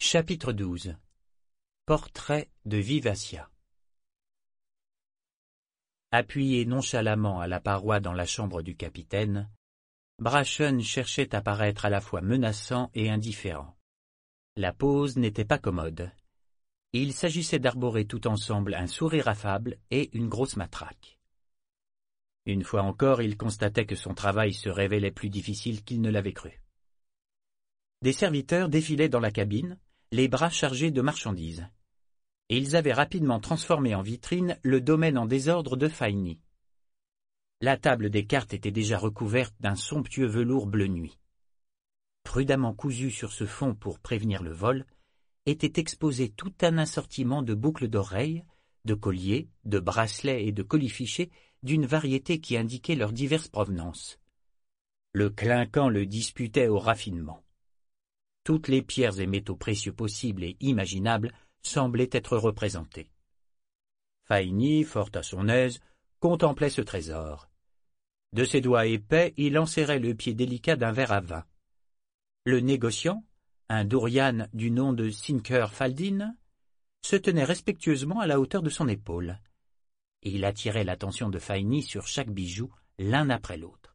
Chapitre 12. Portrait de Vivassia. Appuyé nonchalamment à la paroi dans la chambre du capitaine, Brachen cherchait à paraître à la fois menaçant et indifférent. La pose n'était pas commode. Il s'agissait d'arborer tout ensemble un sourire affable et une grosse matraque. Une fois encore, il constatait que son travail se révélait plus difficile qu'il ne l'avait cru. Des serviteurs défilaient dans la cabine, les bras chargés de marchandises. Ils avaient rapidement transformé en vitrine le domaine en désordre de Faini. La table des cartes était déjà recouverte d'un somptueux velours bleu nuit. Prudemment cousu sur ce fond pour prévenir le vol, était exposé tout un assortiment de boucles d'oreilles, de colliers, de bracelets et de colifichets d'une variété qui indiquait leurs diverses provenances. Le clinquant le disputait au raffinement. Toutes les pierres et métaux précieux possibles et imaginables semblaient être représentés. Faini, fort à son aise, contemplait ce trésor. De ses doigts épais, il enserrait le pied délicat d'un verre à vin. Le négociant, un dourian du nom de Sinker Faldin, se tenait respectueusement à la hauteur de son épaule. Il attirait l'attention de Faini sur chaque bijou, l'un après l'autre.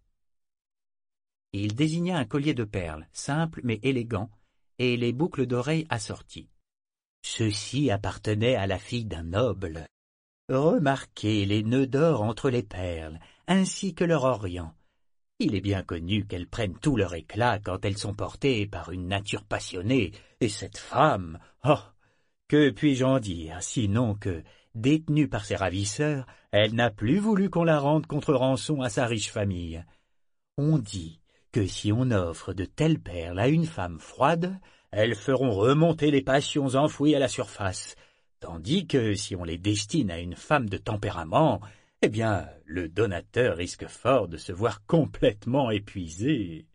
Il désigna un collier de perles, simple mais élégant, et les boucles d'oreilles assorties. Ceci appartenait à la fille d'un noble. Remarquez les nœuds d'or entre les perles, ainsi que leur orient. Il est bien connu qu'elles prennent tout leur éclat quand elles sont portées par une nature passionnée, et cette femme, oh, que puis-je en dire, sinon que, détenue par ses ravisseurs, elle n'a plus voulu qu'on la rende contre rançon à sa riche famille. On dit que si on offre de telles perles à une femme froide, elles feront remonter les passions enfouies à la surface, tandis que si on les destine à une femme de tempérament, eh bien, le donateur risque fort de se voir complètement épuisé.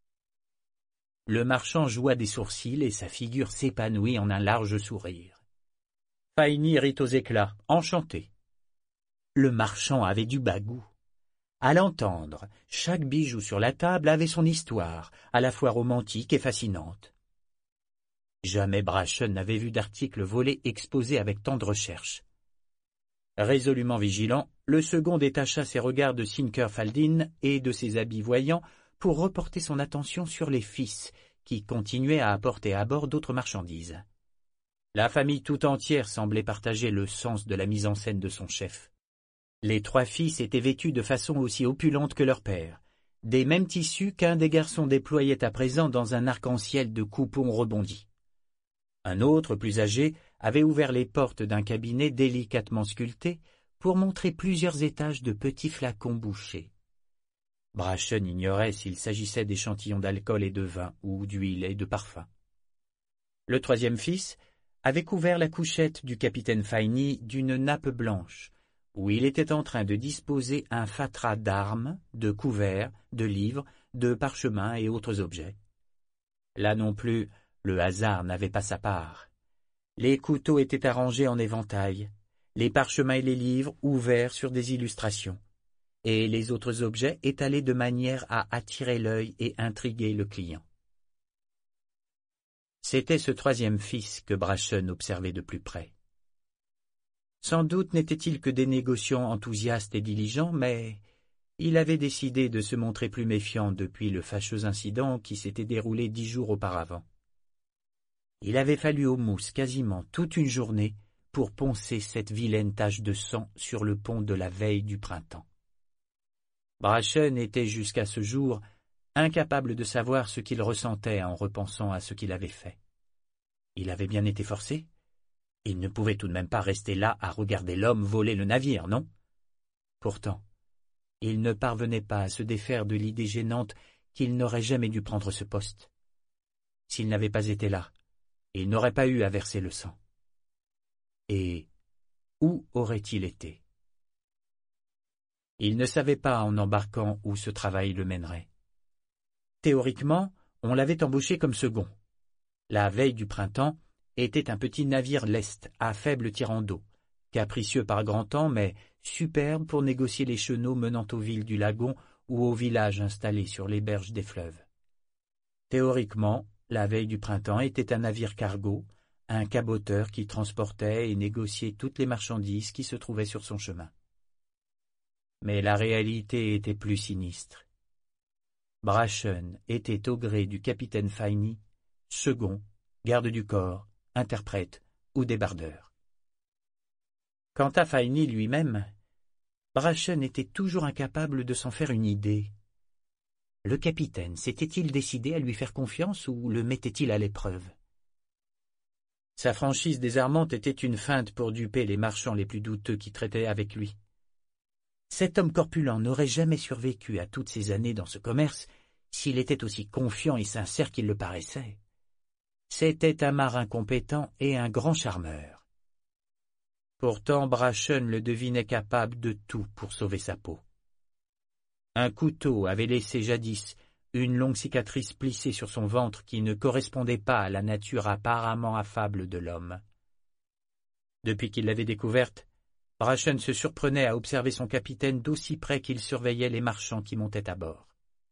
Le marchand joua des sourcils et sa figure s'épanouit en un large sourire. Faini rit aux éclats, enchanté. Le marchand avait du bagou. À l'entendre, chaque bijou sur la table avait son histoire, à la fois romantique et fascinante. Jamais Brachen n'avait vu d'article volé exposé avec tant de recherche. Résolument vigilant, le second détacha ses regards de Sinker Faldin et de ses habits voyants pour reporter son attention sur les fils, qui continuaient à apporter à bord d'autres marchandises. La famille tout entière semblait partager le sens de la mise en scène de son chef. Les trois fils étaient vêtus de façon aussi opulente que leur père, des mêmes tissus qu'un des garçons déployait à présent dans un arc-en-ciel de coupons rebondis. Un autre, plus âgé, avait ouvert les portes d'un cabinet délicatement sculpté pour montrer plusieurs étages de petits flacons bouchés. Brachen ignorait s'il s'agissait d'échantillons d'alcool et de vin ou d'huile et de parfum. Le troisième fils avait couvert la couchette du capitaine Faini d'une nappe blanche, où il était en train de disposer un fatras d'armes, de couverts, de livres, de parchemins et autres objets. Là non plus, le hasard n'avait pas sa part. Les couteaux étaient arrangés en éventail, les parchemins et les livres ouverts sur des illustrations, et les autres objets étalés de manière à attirer l'œil et intriguer le client. C'était ce troisième fils que Brachen observait de plus près. Sans doute n'était-il que des négociants enthousiastes et diligents, mais il avait décidé de se montrer plus méfiant depuis le fâcheux incident qui s'était déroulé 10 jours auparavant. Il avait fallu au mousse quasiment toute une journée pour poncer cette vilaine tache de sang sur le pont de la veille du printemps. Brachen était jusqu'à ce jour incapable de savoir ce qu'il ressentait en repensant à ce qu'il avait fait. Il avait bien été forcé. Il ne pouvait tout de même pas rester là à regarder l'homme voler le navire, non? Pourtant, il ne parvenait pas à se défaire de l'idée gênante qu'il n'aurait jamais dû prendre ce poste. S'il n'avait pas été là, il n'aurait pas eu à verser le sang. Et où aurait-il été? Il ne savait pas en embarquant où ce travail le mènerait. Théoriquement, on l'avait embauché comme second. La veille du printemps était un petit navire lest à faible tirant d'eau, capricieux par grand temps mais superbe pour négocier les chenaux menant aux villes du lagon ou aux villages installés sur les berges des fleuves. Théoriquement, La Veille du Printemps était un navire cargo, un caboteur qui transportait et négociait toutes les marchandises qui se trouvaient sur son chemin. Mais la réalité était plus sinistre. Brachen était au gré du capitaine Faini, second, garde du corps, interprète ou débardeur. Quant à Faini lui-même, Brachen était toujours incapable de s'en faire une idée. Le capitaine s'était-il décidé à lui faire confiance ou le mettait-il à l'épreuve? Sa franchise désarmante était une feinte pour duper les marchands les plus douteux qui traitaient avec lui. Cet homme corpulent n'aurait jamais survécu à toutes ces années dans ce commerce s'il était aussi confiant et sincère qu'il le paraissait. C'était un marin compétent et un grand charmeur. Pourtant, Brachen le devinait capable de tout pour sauver sa peau. Un couteau avait laissé jadis une longue cicatrice plissée sur son ventre qui ne correspondait pas à la nature apparemment affable de l'homme. Depuis qu'il l'avait découverte, Brachen se surprenait à observer son capitaine d'aussi près qu'il surveillait les marchands qui montaient à bord.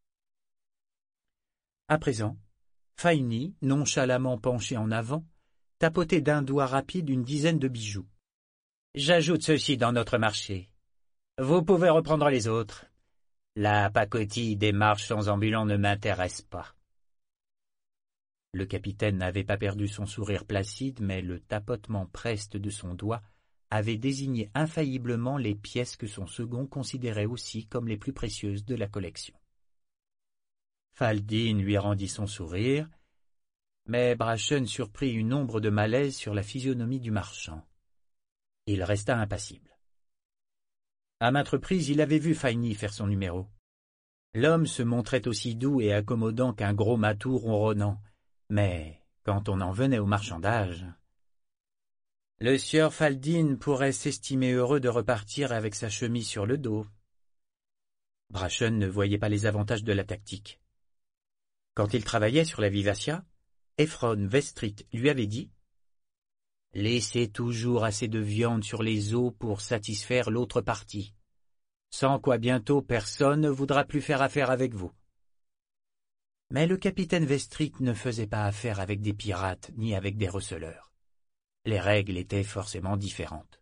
À présent, Faini, nonchalamment penché en avant, tapotait d'un doigt rapide une dizaine de bijoux. « J'ajoute ceci dans notre marché. Vous pouvez reprendre les autres. La pacotille des marchands ambulants ne m'intéresse pas. » Le capitaine n'avait pas perdu son sourire placide, mais le tapotement preste de son doigt avait désigné infailliblement les pièces que son second considérait aussi comme les plus précieuses de la collection. Faldine lui rendit son sourire, mais Brachen surprit une ombre de malaise sur la physionomie du marchand. Il resta impassible. À maintes reprises, il avait vu Faini faire son numéro. L'homme se montrait aussi doux et accommodant qu'un gros matou ronronnant, mais quand on en venait au marchandage... Le sieur Faldine pourrait s'estimer heureux de repartir avec sa chemise sur le dos. Brachen ne voyait pas les avantages de la tactique. Quand il travaillait sur la Vivacia, Ephron Vestrit lui avait dit « Laissez toujours assez de viande sur les os pour satisfaire l'autre partie, sans quoi bientôt personne ne voudra plus faire affaire avec vous. » Mais le capitaine Vestrit ne faisait pas affaire avec des pirates ni avec des receleurs. Les règles étaient forcément différentes.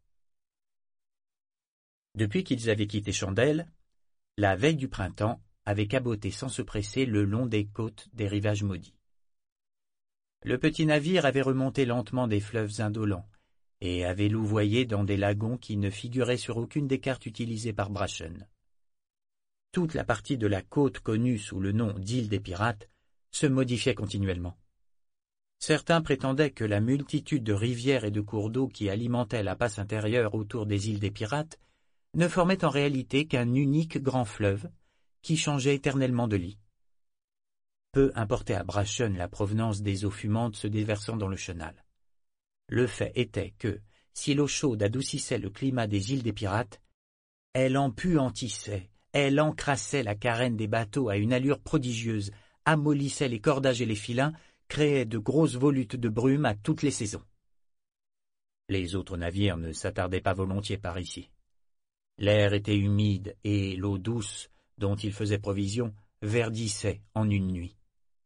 Depuis qu'ils avaient quitté Chandelle, la Veille du Printemps avait caboté sans se presser le long des côtes des rivages maudits. Le petit navire avait remonté lentement des fleuves indolents et avait louvoyé dans des lagons qui ne figuraient sur aucune des cartes utilisées par Brachen. Toute la partie de la côte connue sous le nom d'île des pirates se modifiait continuellement. Certains prétendaient que la multitude de rivières et de cours d'eau qui alimentaient la passe intérieure autour des îles des pirates ne formait en réalité qu'un unique grand fleuve qui changeait éternellement de lit. Peu importait à Brachen la provenance des eaux fumantes se déversant dans le chenal. Le fait était que, si l'eau chaude adoucissait le climat des îles des pirates, elle empuantissait, elle encrassait la carène des bateaux à une allure prodigieuse, amollissait les cordages et les filins, créait de grosses volutes de brume à toutes les saisons. Les autres navires ne s'attardaient pas volontiers par ici. L'air était humide et l'eau douce, dont ils faisaient provision, verdissait en une nuit.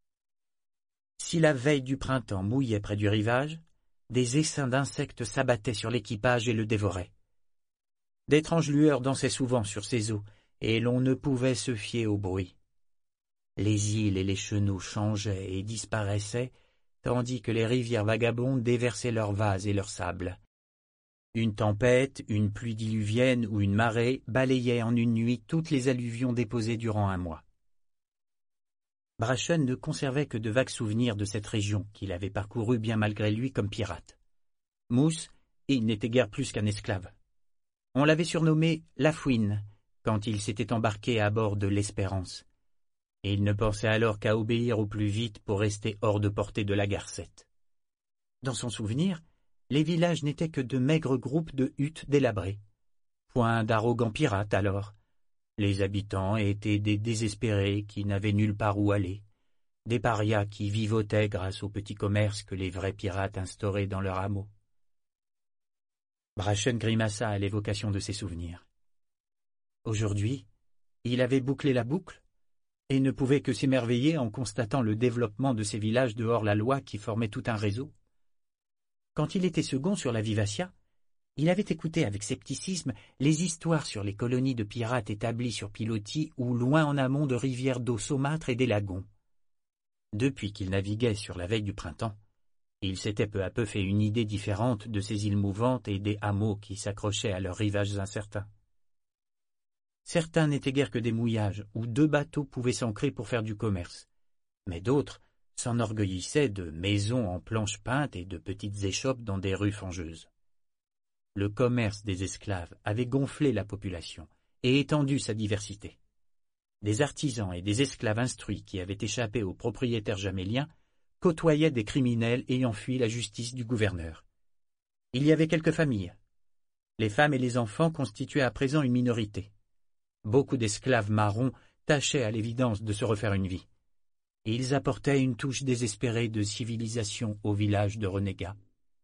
Si la veille du printemps mouillait près du rivage, des essaims d'insectes s'abattaient sur l'équipage et le dévoraient. D'étranges lueurs dansaient souvent sur ces eaux, et l'on ne pouvait se fier au bruit. Les îles et les chenaux changeaient et disparaissaient, tandis que les rivières vagabondes déversaient leurs vases et leurs sables. Une tempête, une pluie diluvienne ou une marée balayaient en une nuit toutes les alluvions déposées durant un mois. Brachen ne conservait que de vagues souvenirs de cette région qu'il avait parcourue bien malgré lui comme pirate. Mousse, il n'était guère plus qu'un esclave. On l'avait surnommé La Fouine quand il s'était embarqué à bord de l'Espérance, et il ne pensait alors qu'à obéir au plus vite pour rester hors de portée de la garcette. Dans son souvenir, les villages n'étaient que de maigres groupes de huttes délabrées. Point d'arrogants pirates alors. Les habitants étaient des désespérés qui n'avaient nulle part où aller, des parias qui vivotaient grâce au petit commerce que les vrais pirates instauraient dans leur hameau. Brachen grimaça à l'évocation de ses souvenirs. Aujourd'hui, il avait bouclé la boucle, et ne pouvait que s'émerveiller en constatant le développement de ces villages de hors-la-loi qui formaient tout un réseau. Quand il était second sur la Vivacia, il avait écouté avec scepticisme les histoires sur les colonies de pirates établies sur pilotis ou loin en amont de rivières d'eau saumâtre et des lagons. Depuis qu'il naviguait sur la veille du printemps, il s'était peu à peu fait une idée différente de ces îles mouvantes et des hameaux qui s'accrochaient à leurs rivages incertains. Certains n'étaient guère que des mouillages où 2 bateaux pouvaient s'ancrer pour faire du commerce, mais d'autres s'enorgueillissaient de maisons en planches peintes et de petites échoppes dans des rues fangeuses. Le commerce des esclaves avait gonflé la population et étendu sa diversité. Des artisans et des esclaves instruits qui avaient échappé aux propriétaires jaméliens côtoyaient des criminels ayant fui la justice du gouverneur. Il y avait quelques familles. Les femmes et les enfants constituaient à présent une minorité. Beaucoup d'esclaves marrons tâchaient à l'évidence de se refaire une vie. Et ils apportaient une touche désespérée de civilisation au village de renégats.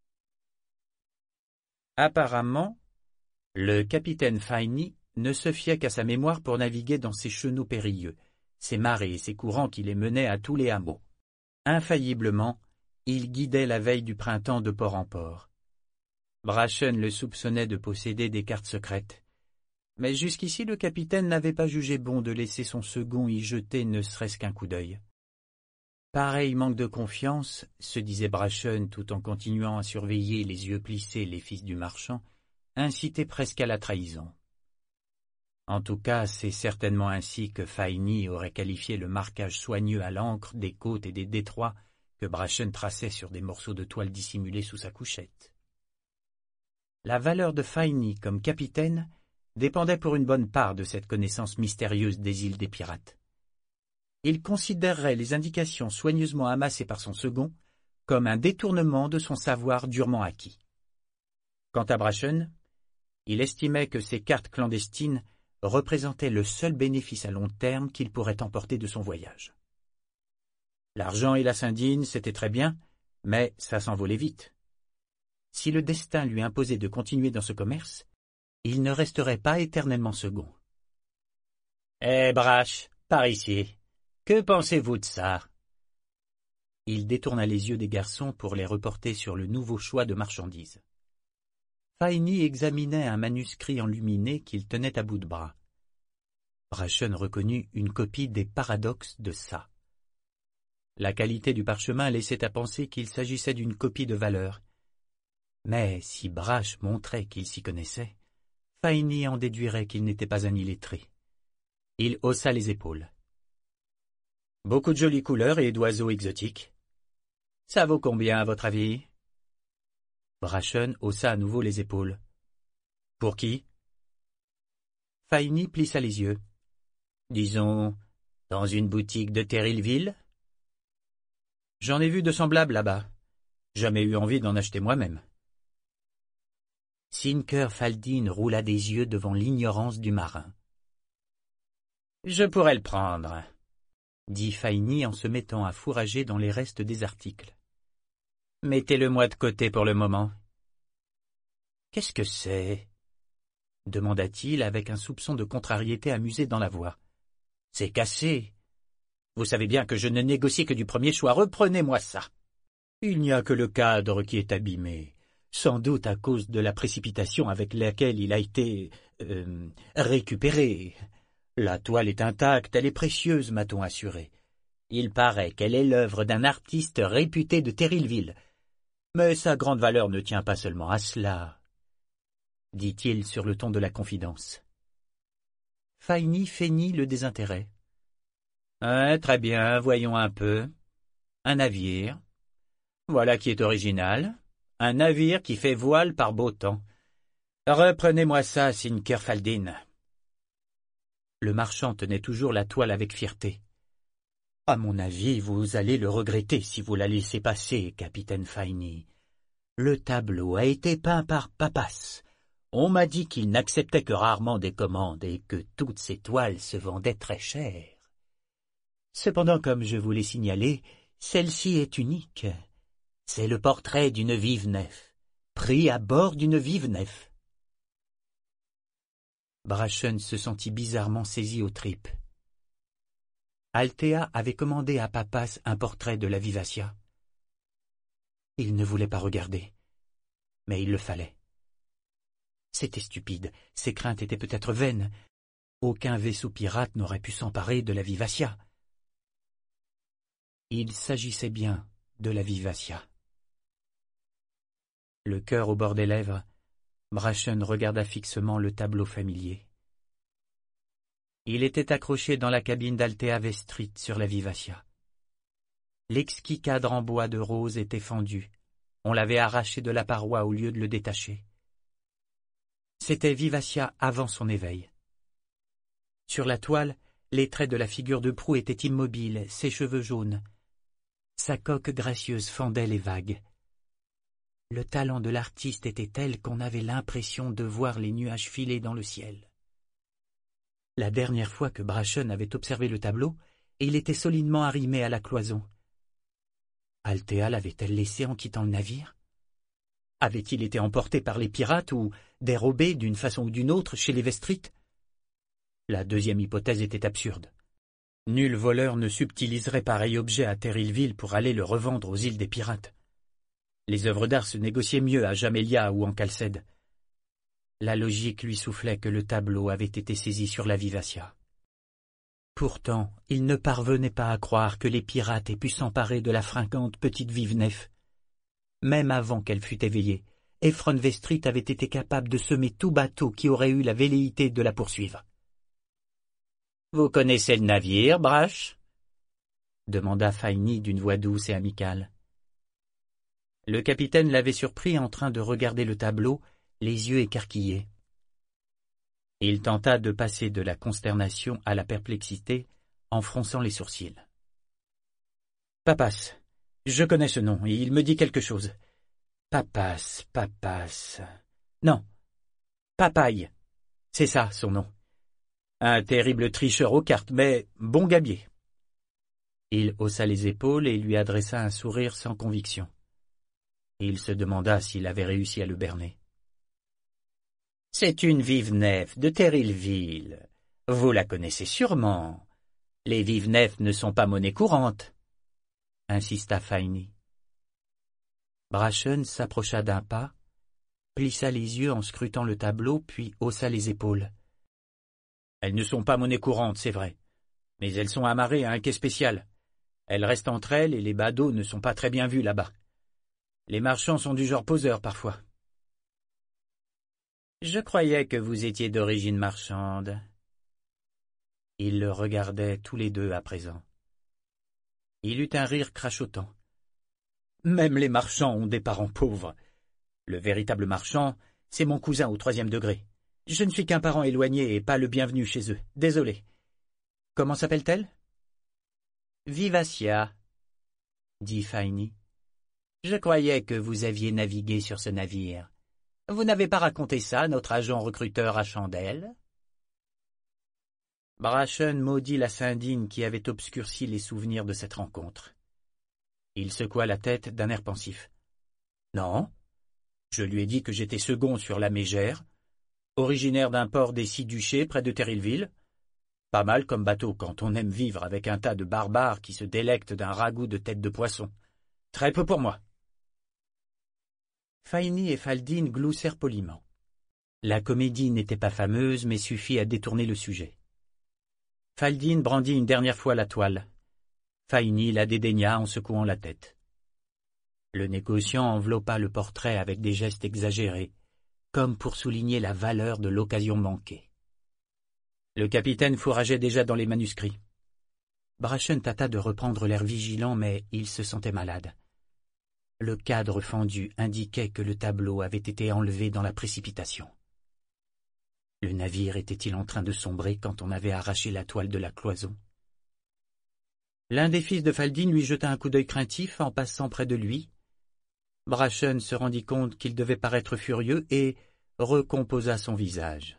Apparemment, le capitaine Faini ne se fiait qu'à sa mémoire pour naviguer dans ces chenaux périlleux, ces marées et ces courants qui les menaient à tous les hameaux. Infailliblement, il guidait la veille du printemps de port en port. Brachen le soupçonnait de posséder des cartes secrètes. Mais jusqu'ici le capitaine n'avait pas jugé bon de laisser son second y jeter ne serait-ce qu'un coup d'œil. Pareil manque de confiance, se disait Brachen tout en continuant à surveiller les yeux plissés les fils du marchand, incitait presque à la trahison. En tout cas, c'est certainement ainsi que Faini aurait qualifié le marquage soigneux à l'encre des côtes et des détroits que Brachen traçait sur des morceaux de toile dissimulés sous sa couchette. La valeur de Faini comme capitaine dépendait pour une bonne part de cette connaissance mystérieuse des îles des pirates. Il considérerait les indications soigneusement amassées par son second comme un détournement de son savoir durement acquis. Quant à Brachen, il estimait que ces cartes clandestines représentaient le seul bénéfice à long terme qu'il pourrait emporter de son voyage. L'argent et la sardine, c'était très bien, mais ça s'envolait vite. Si le destin lui imposait de continuer dans ce commerce, il ne resterait pas éternellement second. « Eh, Brache, par ici, que pensez-vous de ça ?» Il détourna les yeux des garçons pour les reporter sur le nouveau choix de marchandises. Faini examinait un manuscrit enluminé qu'il tenait à bout de bras. Brachen reconnut une copie des Paradoxes de Sa. La qualité du parchemin laissait à penser qu'il s'agissait d'une copie de valeur. Mais si Brache montrait qu'il s'y connaissait, Faini en déduirait qu'il n'était pas un illettré. Il haussa les épaules. « Beaucoup de jolies couleurs et d'oiseaux exotiques. Ça vaut combien, à votre avis ?» Brachen haussa à nouveau les épaules. « Pour qui ?» Faini plissa les yeux. « Disons, dans une boutique de Terrilville ?»« J'en ai vu de semblables là-bas. Jamais eu envie d'en acheter moi-même. » Sinker Faldin roula des yeux devant l'ignorance du marin. « Je pourrais le prendre, » dit Faini en se mettant à fourrager dans les restes des articles. « Mettez-le-moi de côté pour le moment. »« Qu'est-ce que c'est ?» demanda-t-il avec un soupçon de contrariété amusé dans la voix. « C'est cassé. Vous savez bien que je ne négocie que du premier choix. Reprenez-moi ça. »« Il n'y a que le cadre qui est abîmé. Sans doute à cause de la précipitation avec laquelle il a été récupéré. La toile est intacte, elle est précieuse, m'a-t-on assuré. Il paraît qu'elle est l'œuvre d'un artiste réputé de Terrilville. Mais sa grande valeur ne tient pas seulement à cela, dit-il sur le ton de la confidence. Faini feignit le désintérêt. Très bien, voyons un peu. Un navire. Voilà qui est original. Un navire qui fait voile par beau temps. Reprenez-moi ça, Sinker Faldin. Le marchand tenait toujours la toile avec fierté. À mon avis, vous allez le regretter si vous la laissez passer, capitaine Faini. Le tableau a été peint par Papas. On m'a dit qu'il n'acceptait que rarement des commandes et que toutes ces toiles se vendaient très cher. Cependant, comme je vous l'ai signalé, celle-ci est unique. C'est le portrait d'une vive nef, pris à bord d'une vive nef. Brachen se sentit bizarrement saisi aux tripes. Althea avait commandé à Papas un portrait de la Vivacia. Il ne voulait pas regarder, mais il le fallait. C'était stupide, ses craintes étaient peut-être vaines. Aucun vaisseau pirate n'aurait pu s'emparer de la Vivacia. Il s'agissait bien de la Vivacia. Le cœur au bord des lèvres, Brachen regarda fixement le tableau familier. Il était accroché dans la cabine d'Althea Vestrit sur la Vivacia. L'exquis cadre en bois de rose était fendu. On l'avait arraché de la paroi au lieu de le détacher. C'était Vivacia avant son éveil. Sur la toile, les traits de la figure de proue étaient immobiles, ses cheveux jaunes. Sa coque gracieuse fendait les vagues. Le talent de l'artiste était tel qu'on avait l'impression de voir les nuages filer dans le ciel. La dernière fois que Brachen avait observé le tableau, il était solidement arrimé à la cloison. Althea l'avait-elle laissé en quittant le navire? Avait-il été emporté par les pirates ou dérobé d'une façon ou d'une autre chez les Vestrit? La deuxième hypothèse était absurde. Nul voleur ne subtiliserait pareil objet à Terrillville pour aller le revendre aux îles des pirates. Les œuvres d'art se négociaient mieux à Jamelia ou en Calcède. La logique lui soufflait que le tableau avait été saisi sur la Vivacia. Pourtant, il ne parvenait pas à croire que les pirates aient pu s'emparer de la fringante petite Vive-Nef. Même avant qu'elle fût éveillée, Ephron Vestrit avait été capable de semer tout bateau qui aurait eu la velléité de la poursuivre. « Vous connaissez le navire, Brash ?» demanda Faini d'une voix douce et amicale. Le capitaine l'avait surpris en train de regarder le tableau, les yeux écarquillés. Il tenta de passer de la consternation à la perplexité en fronçant les sourcils. « Papas, je connais ce nom, et il me dit quelque chose. Papas. Non, Papaye, c'est ça son nom. Un terrible tricheur aux cartes, mais bon gabier. » Il haussa les épaules et lui adressa un sourire sans conviction. Il se demanda s'il avait réussi à le berner. « C'est une Vive-Nef de Terrillville. Vous la connaissez sûrement. Les Vive-Nef ne sont pas monnaie courante, » insista Faini. Brachen s'approcha d'un pas, plissa les yeux en scrutant le tableau, puis haussa les épaules. « Elles ne sont pas monnaie courante, c'est vrai, mais elles sont amarrées à un quai spécial. Elles restent entre elles et les badauds ne sont pas très bien vus là-bas. Les marchands sont du genre poseurs parfois. »« Je croyais que vous étiez d'origine marchande. » Ils le regardaient tous les deux à présent. Il eut un rire crachotant. « Même les marchands ont des parents pauvres. Le véritable marchand, c'est mon cousin au 3e degré. Je ne suis qu'un parent éloigné et pas le bienvenu chez eux. Désolé. Comment s'appelle-t-elle ? » « Vivacia, » dit Faini. « Je croyais que vous aviez navigué sur ce navire. Vous n'avez pas raconté ça à notre agent recruteur à Chandelle ?» Brachen maudit la Sindine qui avait obscurci les souvenirs de cette rencontre. Il secoua la tête d'un air pensif. « Non, je lui ai dit que j'étais second sur la Mégère, originaire d'un port des 6 duchés près de Terrillville. Pas mal comme bateau quand on aime vivre avec un tas de barbares qui se délectent d'un ragoût de tête de poisson. Très peu pour moi. » Faini et Faldine gloussèrent poliment. La comédie n'était pas fameuse, mais suffit à détourner le sujet. Faldine brandit une dernière fois la toile. Faini la dédaigna en secouant la tête. Le négociant enveloppa le portrait avec des gestes exagérés, comme pour souligner la valeur de l'occasion manquée. Le capitaine fourrageait déjà dans les manuscrits. Brachen tâta de reprendre l'air vigilant, mais il se sentait malade. Le cadre fendu indiquait que le tableau avait été enlevé dans la précipitation. Le navire était-il en train de sombrer quand on avait arraché la toile de la cloison? L'un des fils de Faldine lui jeta un coup d'œil craintif en passant près de lui. Brachen se rendit compte qu'il devait paraître furieux et recomposa son visage.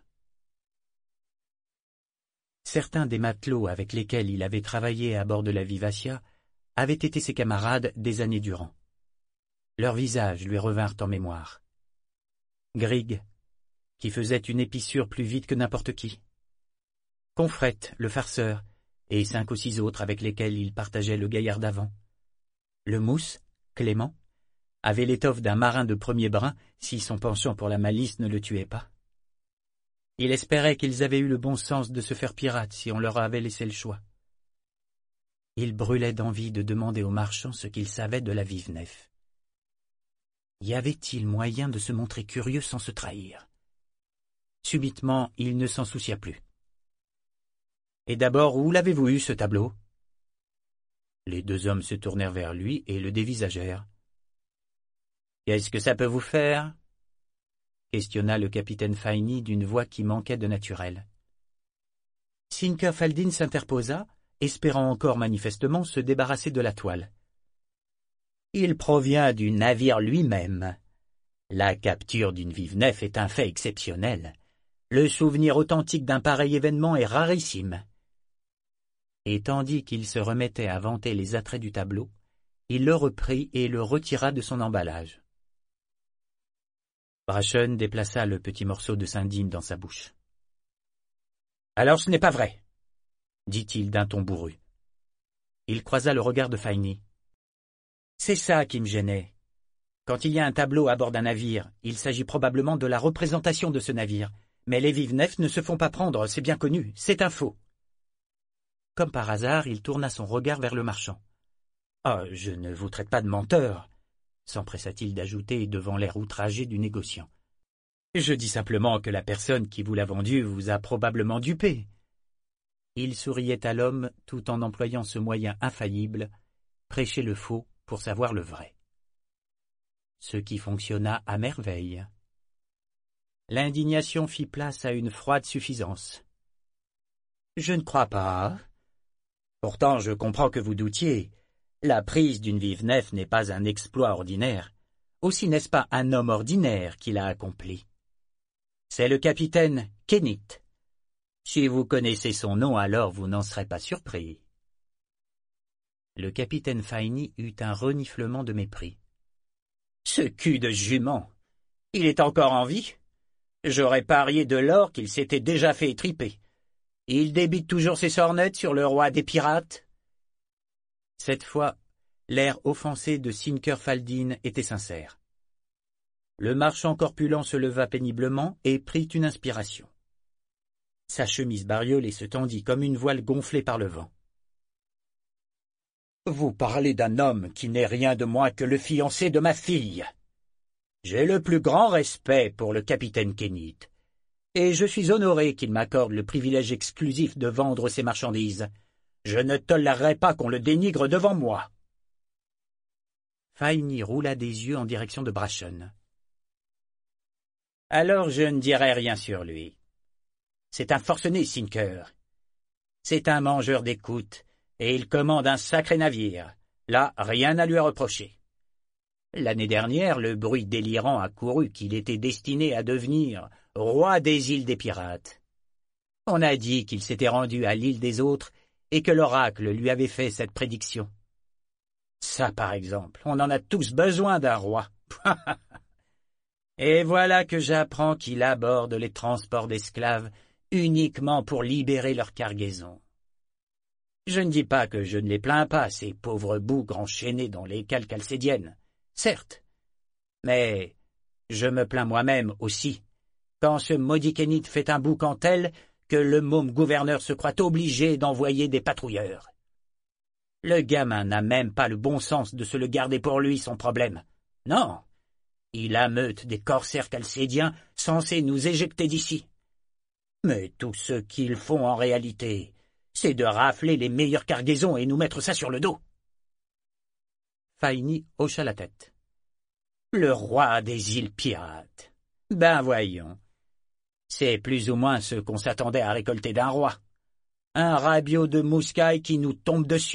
Certains des matelots avec lesquels il avait travaillé à bord de la Vivacia avaient été ses camarades des années durant. Leurs visages lui revinrent en mémoire. Grigg, qui faisait une épissure plus vite que n'importe qui. Confrette, le farceur, et 5 ou 6 autres avec lesquels il partageait le gaillard d'avant. Le mousse, Clément, avait l'étoffe d'un marin de premier brin si son penchant pour la malice ne le tuait pas. Il espérait qu'ils avaient eu le bon sens de se faire pirates si on leur avait laissé le choix. Il brûlait d'envie de demander aux marchands ce qu'ils savaient de la vive nef. Y avait-il moyen de se montrer curieux sans se trahir? Subitement, il ne s'en soucia plus. « Et d'abord, où l'avez-vous eu, ce tableau ?» Les 2 hommes se tournèrent vers lui et le dévisagèrent. « Qu'est-ce que ça peut vous faire ?» questionna le capitaine Faini d'une voix qui manquait de naturel. Sinker-Faldin s'interposa, espérant encore manifestement se débarrasser de la toile. « Il provient du navire lui-même. La capture d'une vive nef est un fait exceptionnel. Le souvenir authentique d'un pareil événement est rarissime. » Et tandis qu'il se remettait à vanter les attraits du tableau, il le reprit et le retira de son emballage. Brachen déplaça le petit morceau de sardine dans sa bouche. « Alors ce n'est pas vrai !» dit-il d'un ton bourru. Il croisa le regard de Faini. « C'est ça qui me gênait. Quand il y a un tableau à bord d'un navire, il s'agit probablement de la représentation de ce navire. Mais les vives nefs ne se font pas prendre, c'est bien connu, c'est un faux. » Comme par hasard, il tourna son regard vers le marchand. « Ah, je ne vous traite pas de menteur !» s'empressa-t-il d'ajouter devant l'air outragé du négociant. « Je dis simplement que la personne qui vous l'a vendu vous a probablement dupé. » Il souriait à l'homme tout en employant ce moyen infaillible, prêcher le faux pour savoir le vrai. Ce qui fonctionna à merveille. L'indignation fit place à une froide suffisance. « Je ne crois pas. Pourtant je comprends que vous doutiez. La prise d'une vive nef n'est pas un exploit ordinaire. Aussi n'est-ce pas un homme ordinaire qui l'a accompli. C'est le capitaine Kenneth. Si vous connaissez son nom, alors vous n'en serez pas surpris. » Le capitaine Faini eut un reniflement de mépris. « Ce cul de jument! Il est encore en vie? J'aurais parié de l'or qu'il s'était déjà fait étriper. Il débite toujours ses sornettes sur le roi des pirates. » Cette fois, l'air offensé de Sinker-Faldin était sincère. Le marchand corpulent se leva péniblement et prit une inspiration. Sa chemise bariolée se tendit comme une voile gonflée par le vent. « Vous parlez d'un homme qui n'est rien de moins que le fiancé de ma fille. J'ai le plus grand respect pour le capitaine Kenneth, et je suis honoré qu'il m'accorde le privilège exclusif de vendre ses marchandises. Je ne tolérerai pas qu'on le dénigre devant moi. » Faini roula des yeux en direction de Brachen. « Alors je ne dirai rien sur lui. C'est un forcené, Sinker. C'est un mangeur d'écoute, et il commande un sacré navire. Là, rien à lui reprocher. L'année dernière, le bruit délirant a couru qu'il était destiné à devenir roi des îles des pirates. On a dit qu'il s'était rendu à l'île des autres et que l'oracle lui avait fait cette prédiction. Ça, par exemple, on en a tous besoin d'un roi. Et voilà que j'apprends qu'il aborde les transports d'esclaves uniquement pour libérer leur cargaison. Je ne dis pas que je ne les plains pas, ces pauvres bougres enchaînés dans les cales chalcédiennes, certes, mais je me plains moi-même aussi, quand ce maudit Kenneth fait un boucan tel que le môme gouverneur se croit obligé d'envoyer des patrouilleurs. Le gamin n'a même pas le bon sens de se le garder pour lui, son problème. Non, il ameute des corsaires chalcédiens censés nous éjecter d'ici. Mais tout ce qu'ils font en réalité, c'est de rafler les meilleures cargaisons et nous mettre ça sur le dos. » Faini hocha la tête. « Le roi des îles pirates. Ben voyons. C'est plus ou moins ce qu'on s'attendait à récolter d'un roi. Un rabiot de mouscaille qui nous tombe dessus. »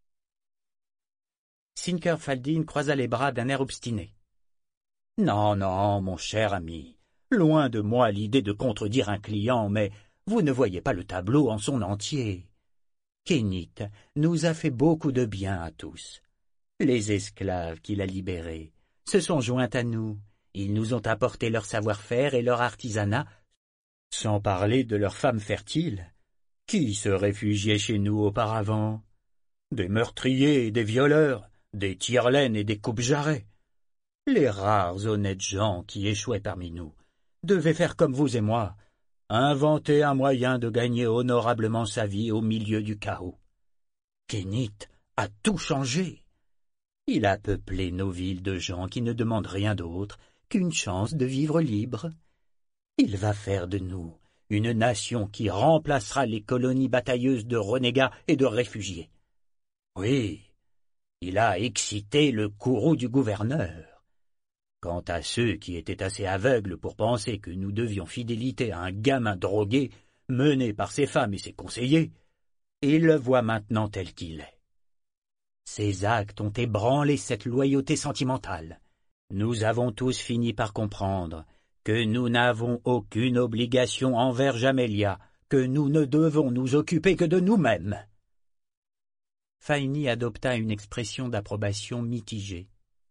Sinker-Faldin croisa les bras d'un air obstiné. « Non, non, mon cher ami. Loin de moi l'idée de contredire un client, mais vous ne voyez pas le tableau en son entier. Kenneth nous a fait beaucoup de bien à tous. Les esclaves qu'il a libérés se sont joints à nous. Ils nous ont apporté leur savoir-faire et leur artisanat, sans parler de leurs femmes fertiles. Qui se réfugiait chez nous auparavant? Des meurtriers et des violeurs, des tire-laines et des coupe-jarrets. Les rares honnêtes gens qui échouaient parmi nous devaient faire comme vous et moi, inventer un moyen de gagner honorablement sa vie au milieu du chaos. Kénit a tout changé. Il a peuplé nos villes de gens qui ne demandent rien d'autre qu'une chance de vivre libre. Il va faire de nous une nation qui remplacera les colonies batailleuses de renégats et de réfugiés. Oui, il a excité le courroux du gouverneur. Quant à ceux qui étaient assez aveugles pour penser que nous devions fidélité à un gamin drogué, mené par ses femmes et ses conseillers, ils le voient maintenant tel qu'il est. Ses actes ont ébranlé cette loyauté sentimentale. Nous avons tous fini par comprendre que nous n'avons aucune obligation envers Jamélia, que nous ne devons nous occuper que de nous-mêmes. Faini adopta une expression d'approbation mitigée.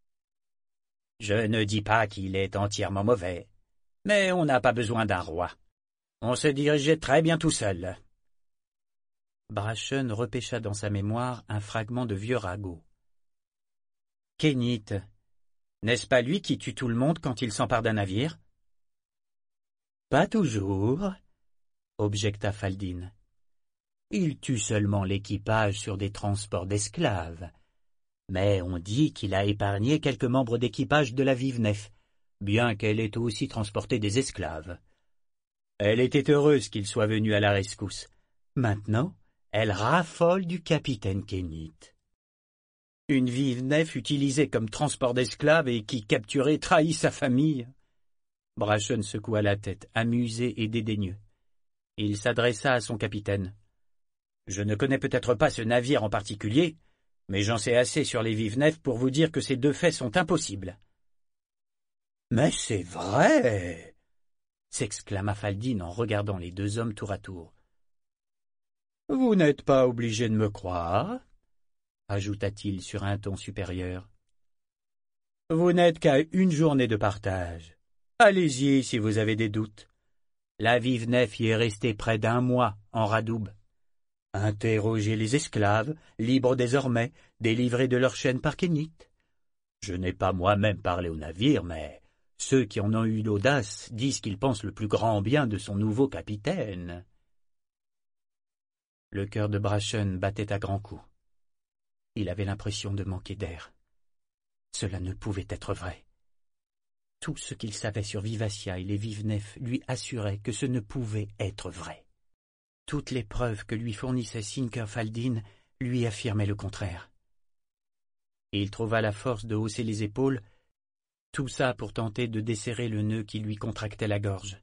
Je ne dis pas qu'il est entièrement mauvais, mais on n'a pas besoin d'un roi. On se dirigeait très bien tout seul. Brachen repêcha dans sa mémoire un fragment de vieux ragot. Kénit, n'est-ce pas lui qui tue tout le monde quand il s'empare d'un navire? Pas toujours, objecta Faldine. Il tue seulement l'équipage sur des transports d'esclaves. Mais on dit qu'il a épargné quelques membres d'équipage de la Vive Nef, bien qu'elle ait aussi transporté des esclaves. Elle était heureuse qu'il soit venu à la rescousse. Maintenant, elle raffole du capitaine Kénit. Une Vive Nef utilisée comme transport d'esclaves et qui capturait trahit sa famille. Brachen secoua la tête, amusé et dédaigneux. Il s'adressa à son capitaine. « Je ne connais peut-être pas ce navire en particulier, mais j'en sais assez sur les Vive Nef pour vous dire que ces deux faits sont impossibles. »« Mais c'est vrai !» s'exclama Faldine en regardant les deux hommes tour à tour. « Vous n'êtes pas obligé de me croire, » ajouta-t-il sur un ton supérieur. « Vous n'êtes qu'à une journée de partage. Allez-y si vous avez des doutes. La Vive Nef y est restée près d'un mois en Radoub. Interrogez les esclaves, libres désormais, délivrés de leur chaîne par Kénit. Je n'ai pas moi-même parlé au navire, mais ceux qui en ont eu l'audace disent qu'il pense le plus grand bien de son nouveau capitaine. » Le cœur de Brachen battait à grands coups. Il avait l'impression de manquer d'air. Cela ne pouvait être vrai. Tout ce qu'il savait sur Vivassia et les Vive Nef lui assurait que ce ne pouvait être vrai. Toutes les preuves que lui fournissait Sinker Faldine lui affirmaient le contraire. Et il trouva la force de hausser les épaules, tout ça pour tenter de desserrer le nœud qui lui contractait la gorge.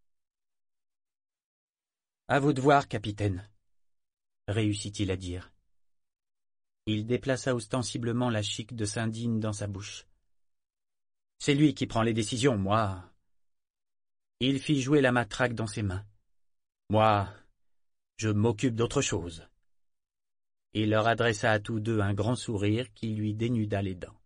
« À vous de voir, capitaine, » réussit-il à dire. Il déplaça ostensiblement la chique de Sindine dans sa bouche. « C'est lui qui prend les décisions, moi. » Il fit jouer la matraque dans ses mains. « Moi, je m'occupe d'autre chose. » Il leur adressa à tous deux un grand sourire qui lui dénuda les dents.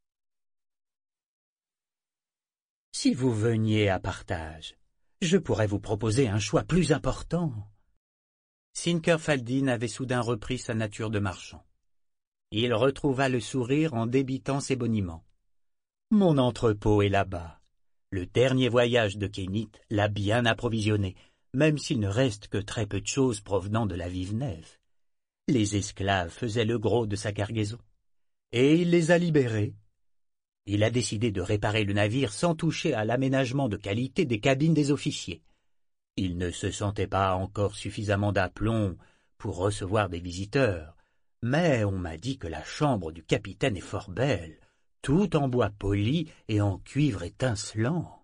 « Si vous veniez à partage, je pourrais vous proposer un choix plus important. » Sinker Faldine avait soudain repris sa nature de marchand. Il retrouva le sourire en débitant ses boniments. « Mon entrepôt est là-bas. Le dernier voyage de Kénit l'a bien approvisionné, même s'il ne reste que très peu de choses provenant de la Vive Nef. Les esclaves faisaient le gros de sa cargaison, et il les a libérés. Il a décidé de réparer le navire sans toucher à l'aménagement de qualité des cabines des officiers. Il ne se sentait pas encore suffisamment d'aplomb pour recevoir des visiteurs, mais on m'a dit que la chambre du capitaine est fort belle, tout en bois poli et en cuivre étincelant.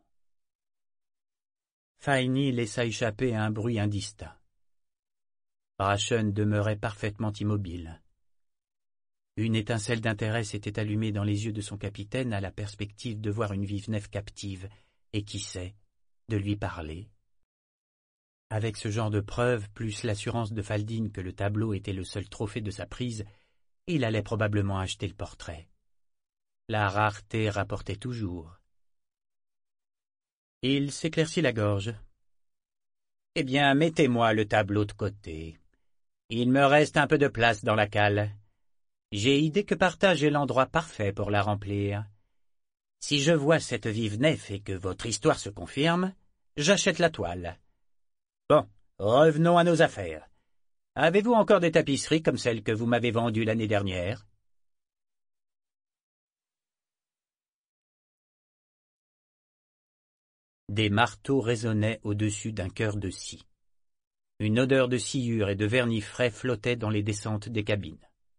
Faini laissa échapper un bruit indistinct. Brachen demeurait parfaitement immobile. Une étincelle d'intérêt s'était allumée dans les yeux de son capitaine à la perspective de voir une Vive Nef captive, et qui sait, de lui parler. Avec ce genre de preuve, plus l'assurance de Faldine que le tableau était le seul trophée de sa prise, il allait probablement acheter le portrait. La rareté rapportait toujours. Il s'éclaircit la gorge. « Eh bien, mettez-moi le tableau de côté. Il me reste un peu de place dans la cale. J'ai idée que partage est l'endroit parfait pour la remplir. Si je vois cette vive nef et que votre histoire se confirme, j'achète la toile. Bon, revenons à nos affaires. Avez-vous encore des tapisseries comme celles que vous m'avez vendues l'année dernière? Des marteaux résonnaient au-dessus d'un cœur de scie. Une odeur de sciure et de vernis frais flottait dans les descentes des cabines.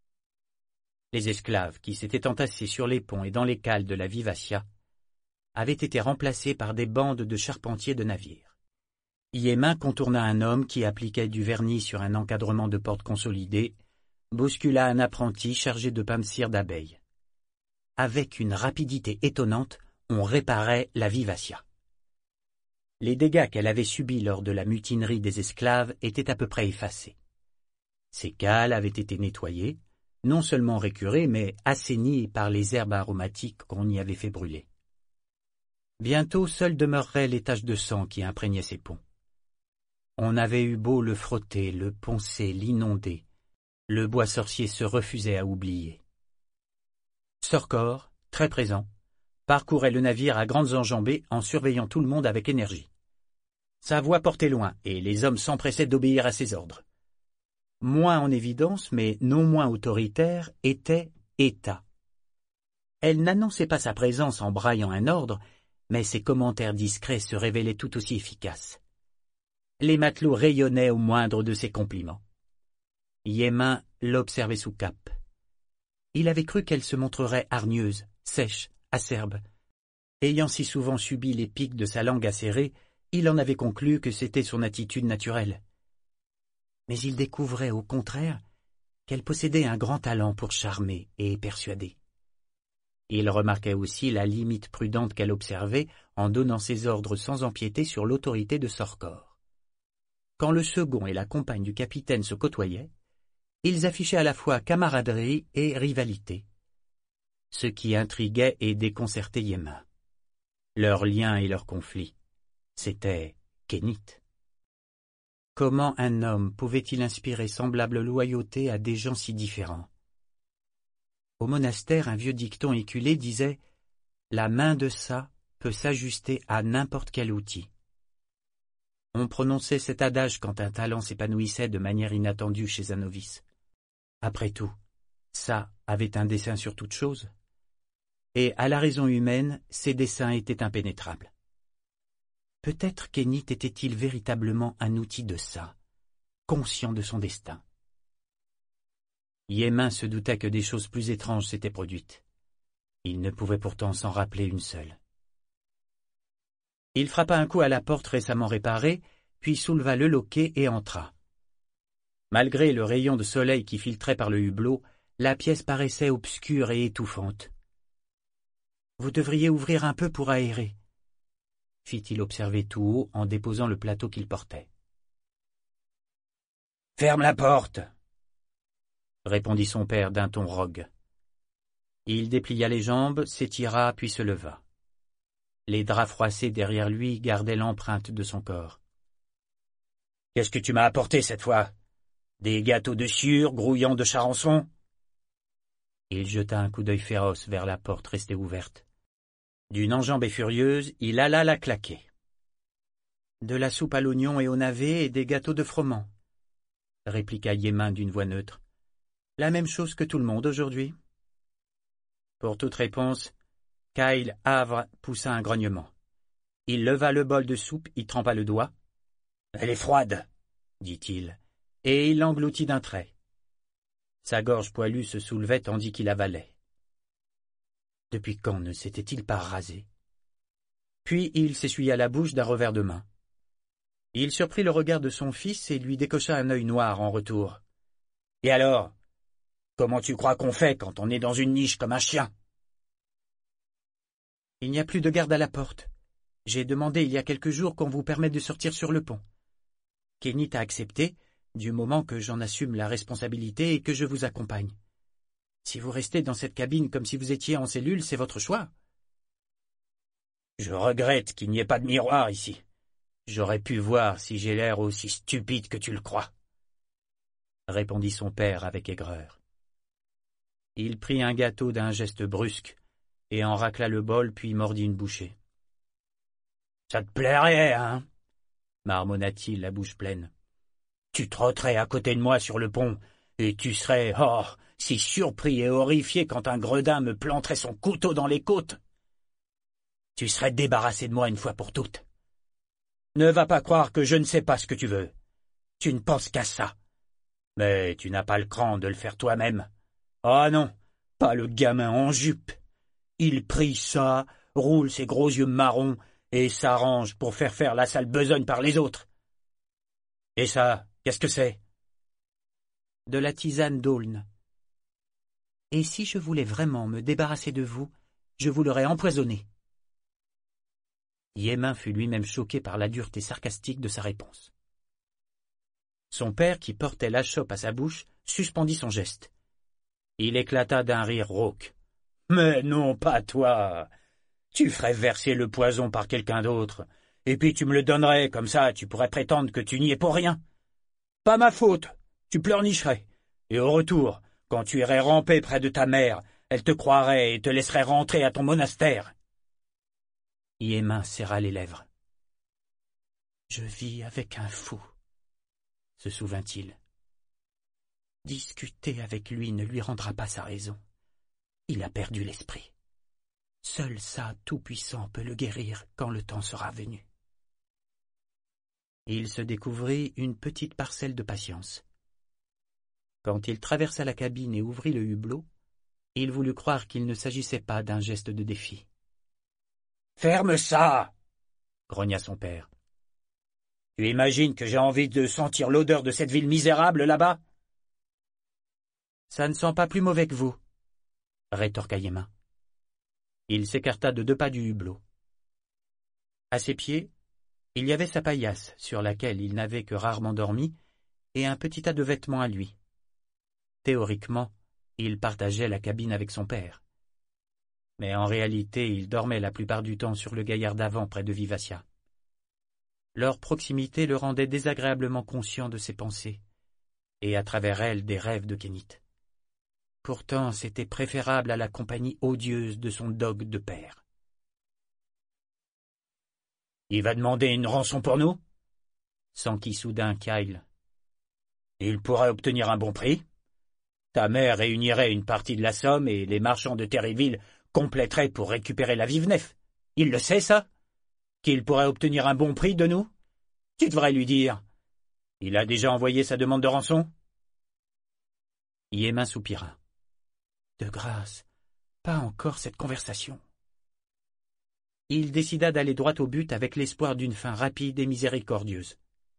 Les esclaves qui s'étaient entassés sur les ponts et dans les cales de la Vivacia avaient été remplacés par des bandes de charpentiers de navires. Yémin contourna un homme qui appliquait du vernis sur un encadrement de porte consolidé, bouscula un apprenti chargé de pain de cire d'abeilles. Avec une rapidité étonnante, on réparait la Vivacia. Les dégâts qu'elle avait subis lors de la mutinerie des esclaves étaient à peu près effacés. Ses cales avaient été nettoyées, non seulement récurées, mais assainies par les herbes aromatiques qu'on y avait fait brûler. Bientôt seules demeureraient les taches de sang qui imprégnaient ses ponts. On avait eu beau le frotter, le poncer, l'inonder, le bois sorcier se refusait à oublier. Sorcor, très présent, parcourait le navire à grandes enjambées en surveillant tout le monde avec énergie. Sa voix portait loin, et les hommes s'empressaient d'obéir à ses ordres. Moins en évidence, mais non moins autoritaire, était Eta. Elle n'annonçait pas sa présence en braillant un ordre, mais ses commentaires discrets se révélaient tout aussi efficaces. Les matelots rayonnaient au moindre de ses compliments. Yémin l'observait sous cape. Il avait cru qu'elle se montrerait hargneuse, sèche, acerbe. Ayant si souvent subi les pics de sa langue acérée, il en avait conclu que c'était son attitude naturelle. Mais il découvrait au contraire qu'elle possédait un grand talent pour charmer et persuader. Il remarquait aussi la limite prudente qu'elle observait en donnant ses ordres sans empiéter sur l'autorité de Sorcor. Quand le second et la compagne du capitaine se côtoyaient, ils affichaient à la fois camaraderie et rivalité, ce qui intriguait et déconcertait Yémin. Leur lien et leur conflit, c'était Kénit. Comment un homme pouvait-il inspirer semblable loyauté à des gens si différents? Au monastère, un vieux dicton éculé disait « La main de ça peut s'ajuster à n'importe quel outil ». On prononçait cet adage quand un talent s'épanouissait de manière inattendue chez un novice. Après tout, ça avait un dessein sur toute chose. Et à la raison humaine, ces desseins étaient impénétrables. Peut-être Kénit était-il véritablement un outil de ça, conscient de son destin. Yémin se doutait que des choses plus étranges s'étaient produites. Il ne pouvait pourtant s'en rappeler une seule. Il frappa un coup à la porte récemment réparée, puis souleva le loquet et entra. Malgré le rayon de soleil qui filtrait par le hublot, la pièce paraissait obscure et étouffante. « Vous devriez ouvrir un peu pour aérer », fit-il observer tout haut en déposant le plateau qu'il portait. « Ferme la porte !» répondit son père d'un ton rogue. Il déplia les jambes, s'étira, puis se leva. Les draps froissés derrière lui gardaient l'empreinte de son corps. « Qu'est-ce que tu m'as apporté cette fois? Des gâteaux de sciure, grouillants de charançon ?» Il jeta un coup d'œil féroce vers la porte restée ouverte. D'une enjambée furieuse, il alla la claquer. « De la soupe à l'oignon et au navet et des gâteaux de froment, » répliqua Yémin d'une voix neutre. « La même chose que tout le monde aujourd'hui. » Pour toute réponse, Kyle Havre poussa un grognement. Il leva le bol de soupe, y trempa le doigt. « Elle est froide, » dit-il, et il l'engloutit d'un trait. Sa gorge poilue se soulevait tandis qu'il avalait. Depuis quand ne s'était-il pas rasé? Puis il s'essuya la bouche d'un revers de main. Il surprit le regard de son fils et lui décocha un œil noir en retour. « Et alors? Comment tu crois qu'on fait quand on est dans une niche comme un chien? » « Il n'y a plus de garde à la porte. J'ai demandé il y a quelques jours qu'on vous permette de sortir sur le pont. Kénit a accepté, du moment que j'en assume la responsabilité et que je vous accompagne. Si vous restez dans cette cabine comme si vous étiez en cellule, c'est votre choix. »« Je regrette qu'il n'y ait pas de miroir ici. J'aurais pu voir si j'ai l'air aussi stupide que tu le crois. » répondit son père avec aigreur. Il prit un gâteau d'un geste brusque et en racla le bol puis mordit une bouchée. « Ça te plairait, hein » marmonna-t-il la bouche pleine. « Tu trotterais à côté de moi sur le pont et tu serais, oh, si surpris et horrifié quand un gredin me planterait son couteau dans les côtes. Tu serais débarrassé de moi une fois pour toutes. Ne va pas croire que je ne sais pas ce que tu veux. Tu ne penses qu'à ça. Mais tu n'as pas le cran de le faire toi-même. Ah non, pas le gamin en jupe. Il prie ça, roule ses gros yeux marrons et s'arrange pour faire la sale besogne par les autres. Et ça, qu'est-ce que c'est? De la tisane d'aulne. Et si je voulais vraiment me débarrasser de vous, je vous l'aurais empoisonné. Yémin fut lui-même choqué par la dureté sarcastique de sa réponse. Son père, qui portait la chope à sa bouche, suspendit son geste. Il éclata d'un rire rauque. « Mais non, pas toi. Tu ferais verser le poison par quelqu'un d'autre, et puis tu me le donnerais, comme ça tu pourrais prétendre que tu n'y es pour rien. Pas ma faute, tu pleurnicherais, et au retour, quand tu irais ramper près de ta mère, elle te croirait et te laisserait rentrer à ton monastère. » Yémin serra les lèvres. « Je vis avec un fou, » se souvint-il. « Discuter avec lui ne lui rendra pas sa raison. Il a perdu l'esprit. Seul ça tout-puissant peut le guérir quand le temps sera venu. » Il se découvrit une petite parcelle de patience. Quand il traversa la cabine et ouvrit le hublot, il voulut croire qu'il ne s'agissait pas d'un geste de défi. « Ferme ça !» grogna son père. « Tu imagines que j'ai envie de sentir l'odeur de cette ville misérable là-bas ?»« Ça ne sent pas plus mauvais que vous, » rétorqua Yémin. Il s'écarta de 2 pas du hublot. À ses pieds, il y avait sa paillasse, sur laquelle il n'avait que rarement dormi, et un petit tas de vêtements à lui. Théoriquement, il partageait la cabine avec son père. Mais en réalité, il dormait la plupart du temps sur le gaillard d'avant près de Vivassia. Leur proximité le rendait désagréablement conscient de ses pensées, et à travers elles des rêves de Kénit. Pourtant, c'était préférable à la compagnie odieuse de son dogue de père. « Il va demander une rançon pour nous ?» s'enquit soudain Kyle. « Il pourrait obtenir un bon prix. Ta mère réunirait une partie de la somme et les marchands de Terryville compléteraient pour récupérer la Vive-Nef. Il le sait, ça? Qu'il pourrait obtenir un bon prix de nous? Tu devrais lui dire. Il a déjà envoyé sa demande de rançon ?» Yémin soupira. « De grâce, pas encore cette conversation. » Il décida d'aller droit au but avec l'espoir d'une fin rapide et miséricordieuse.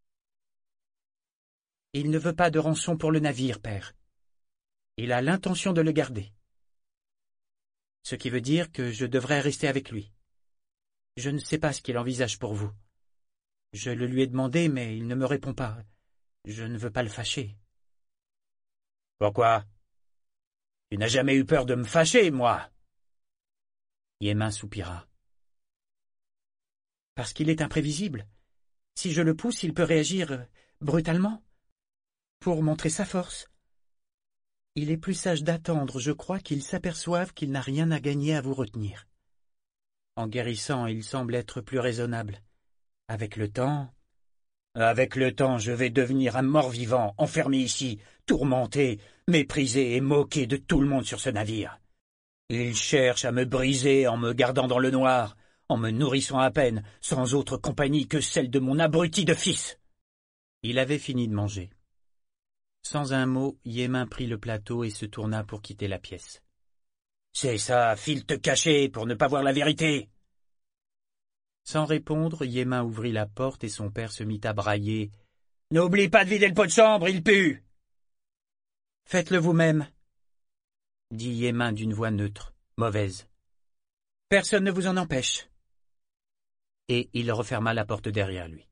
« Il ne veut pas de rançon pour le navire, père. Il a l'intention de le garder. Ce qui veut dire que je devrais rester avec lui. Je ne sais pas ce qu'il envisage pour vous. Je le lui ai demandé, mais il ne me répond pas. Je ne veux pas le fâcher. »« Pourquoi? Tu n'as jamais eu peur de me fâcher, moi ?» Yémin soupira. « Parce qu'il est imprévisible. Si je le pousse, il peut réagir brutalement, pour montrer sa force. Il est plus sage d'attendre, je crois, qu'il s'aperçoive qu'il n'a rien à gagner à vous retenir. En guérissant, il semble être plus raisonnable. Avec le temps... »« Avec le temps, je vais devenir un mort-vivant, enfermé ici, tourmenté, méprisé et moqué de tout le monde sur ce navire. Il cherche à me briser en me gardant dans le noir, en me nourrissant à peine, sans autre compagnie que celle de mon abruti de fils. » Il avait fini de manger. Sans un mot, Yémin prit le plateau et se tourna pour quitter la pièce. « C'est ça, file te cacher pour ne pas voir la vérité !» Sans répondre, Yémin ouvrit la porte et son père se mit à brailler. « N'oublie pas de vider le pot de chambre, il pue !»« Faites-le vous-même, » dit Yémin d'une voix neutre, mauvaise. « Personne ne vous en empêche. » Et il referma la porte derrière lui.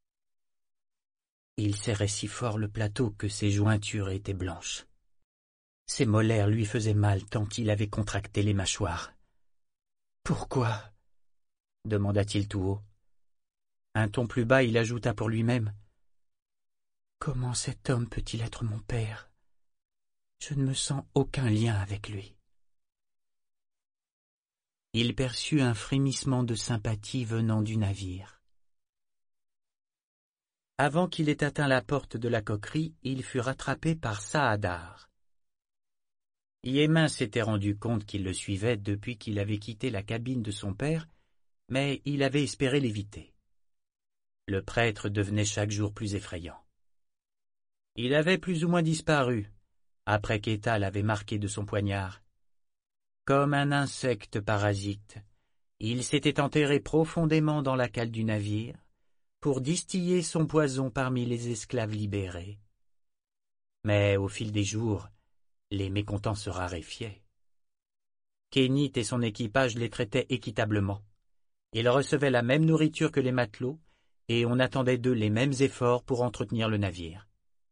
Il serrait si fort le plateau que ses jointures étaient blanches. Ses molaires lui faisaient mal tant il avait contracté les mâchoires. « Pourquoi ?» demanda-t-il tout haut. Un ton plus bas, il ajouta pour lui-même. Comment cet homme peut-il être mon père? Je ne me sens aucun lien avec lui. Il perçut un frémissement de sympathie venant du navire. Avant qu'il ait atteint la porte de la coquerie, il fut rattrapé par Saadar. Yémin s'était rendu compte qu'il le suivait depuis qu'il avait quitté la cabine de son père, mais il avait espéré l'éviter. Le prêtre devenait chaque jour plus effrayant. Il avait plus ou moins disparu, après qu'Étal l'avait marqué de son poignard. Comme un insecte parasite, il s'était enterré profondément dans la cale du navire, pour distiller son poison parmi les esclaves libérés. Mais au fil des jours, les mécontents se raréfiaient. Kénit et son équipage les traitaient équitablement. Ils recevaient la même nourriture que les matelots, et on attendait d'eux les mêmes efforts pour entretenir le navire.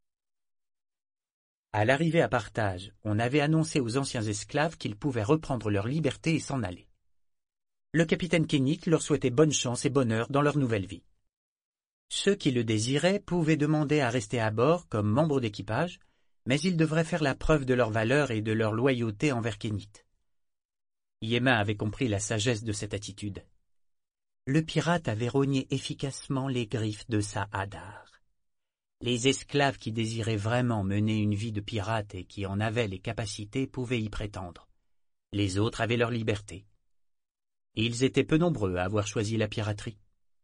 À l'arrivée à Partage, on avait annoncé aux anciens esclaves qu'ils pouvaient reprendre leur liberté et s'en aller. Le capitaine Kénit leur souhaitait bonne chance et bonheur dans leur nouvelle vie. Ceux qui le désiraient pouvaient demander à rester à bord comme membres d'équipage, mais ils devraient faire la preuve de leur valeur et de leur loyauté envers Kénit. Yémin avait compris la sagesse de cette attitude. Le pirate avait rogné efficacement les griffes de Saadar. Les esclaves qui désiraient vraiment mener une vie de pirate et qui en avaient les capacités pouvaient y prétendre. Les autres avaient leur liberté. Ils étaient peu nombreux à avoir choisi la piraterie.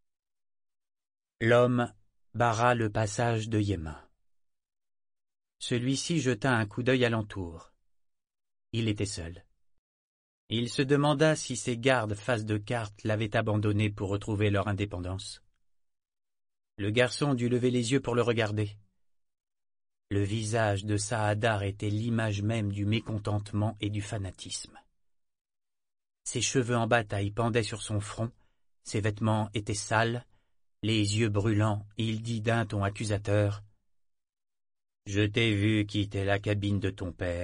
L'homme barra le passage de Yémin. Celui-ci jeta un coup d'œil alentour. Il était seul. Il se demanda si ses gardes face de carte l'avaient abandonné pour retrouver leur indépendance. Le garçon dut lever les yeux pour le regarder. Le visage de Saadar était l'image même du mécontentement et du fanatisme. Ses cheveux en bataille pendaient sur son front, ses vêtements étaient sales, les yeux brûlants, il dit d'un ton accusateur « Je t'ai vu quitter la cabine de ton père. »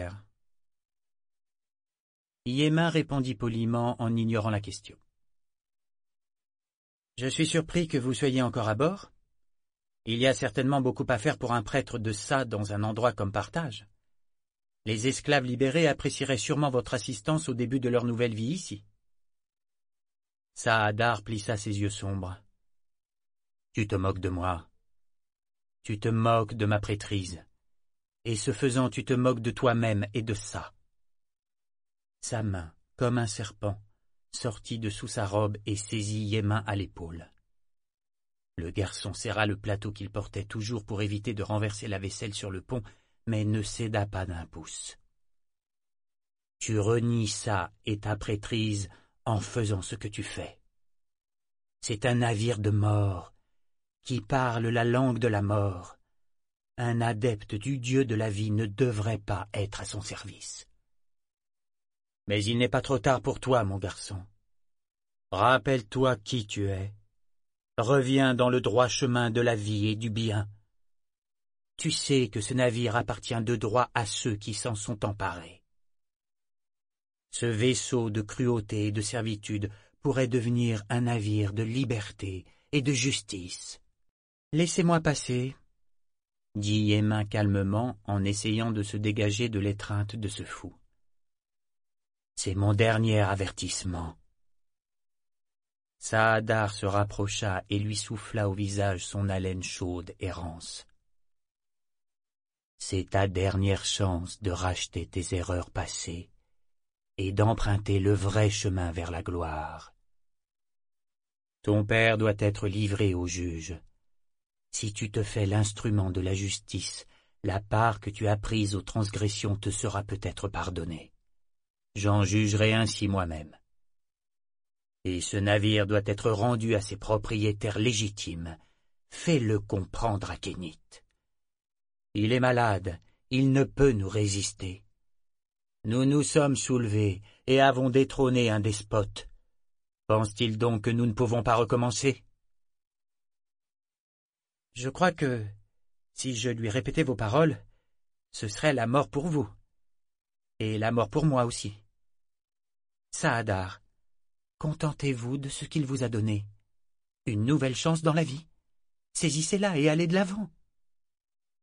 Yémin répondit poliment en ignorant la question. « Je suis surpris que vous soyez encore à bord. Il y a certainement beaucoup à faire pour un prêtre de ça dans un endroit comme Partage. Les esclaves libérés apprécieraient sûrement votre assistance au début de leur nouvelle vie ici. » Saadar plissa ses yeux sombres. « Tu te moques de moi. Tu te moques de ma prêtrise. Et ce faisant, tu te moques de toi-même et de ça. » Sa main, comme un serpent, sortit de sous sa robe et saisit Yémin à l'épaule. Le garçon serra le plateau qu'il portait toujours pour éviter de renverser la vaisselle sur le pont, mais ne céda pas d'un pouce. « Tu renies ça et ta prêtrise en faisant ce que tu fais. C'est un navire de mort, qui parle la langue de la mort. Un adepte du dieu de la vie ne devrait pas être à son service. Mais il n'est pas trop tard pour toi, mon garçon. Rappelle-toi qui tu es. Reviens dans le droit chemin de la vie et du bien. Tu sais que ce navire appartient de droit à ceux qui s'en sont emparés. Ce vaisseau de cruauté et de servitude pourrait devenir un navire de liberté et de justice. Laissez-moi passer, dit Yémin calmement en essayant de se dégager de l'étreinte de ce fou. C'est mon dernier avertissement. Saadar se rapprocha et lui souffla au visage son haleine chaude et rance. C'est ta dernière chance de racheter tes erreurs passées et d'emprunter le vrai chemin vers la gloire. Ton père doit être livré au juge. Si tu te fais l'instrument de la justice, la part que tu as prise aux transgressions te sera peut-être pardonnée. J'en jugerai ainsi moi-même. Et ce navire doit être rendu à ses propriétaires légitimes. Fais-le comprendre à Kénit. Il est malade, il ne peut nous résister. Nous nous sommes soulevés et avons détrôné un despote. Pense-t-il donc que nous ne pouvons pas recommencer? Je crois que, si je lui répétais vos paroles, ce serait la mort pour vous, et la mort pour moi aussi. Saadar, contentez-vous de ce qu'il vous a donné. Une nouvelle chance dans la vie. Saisissez-la et allez de l'avant.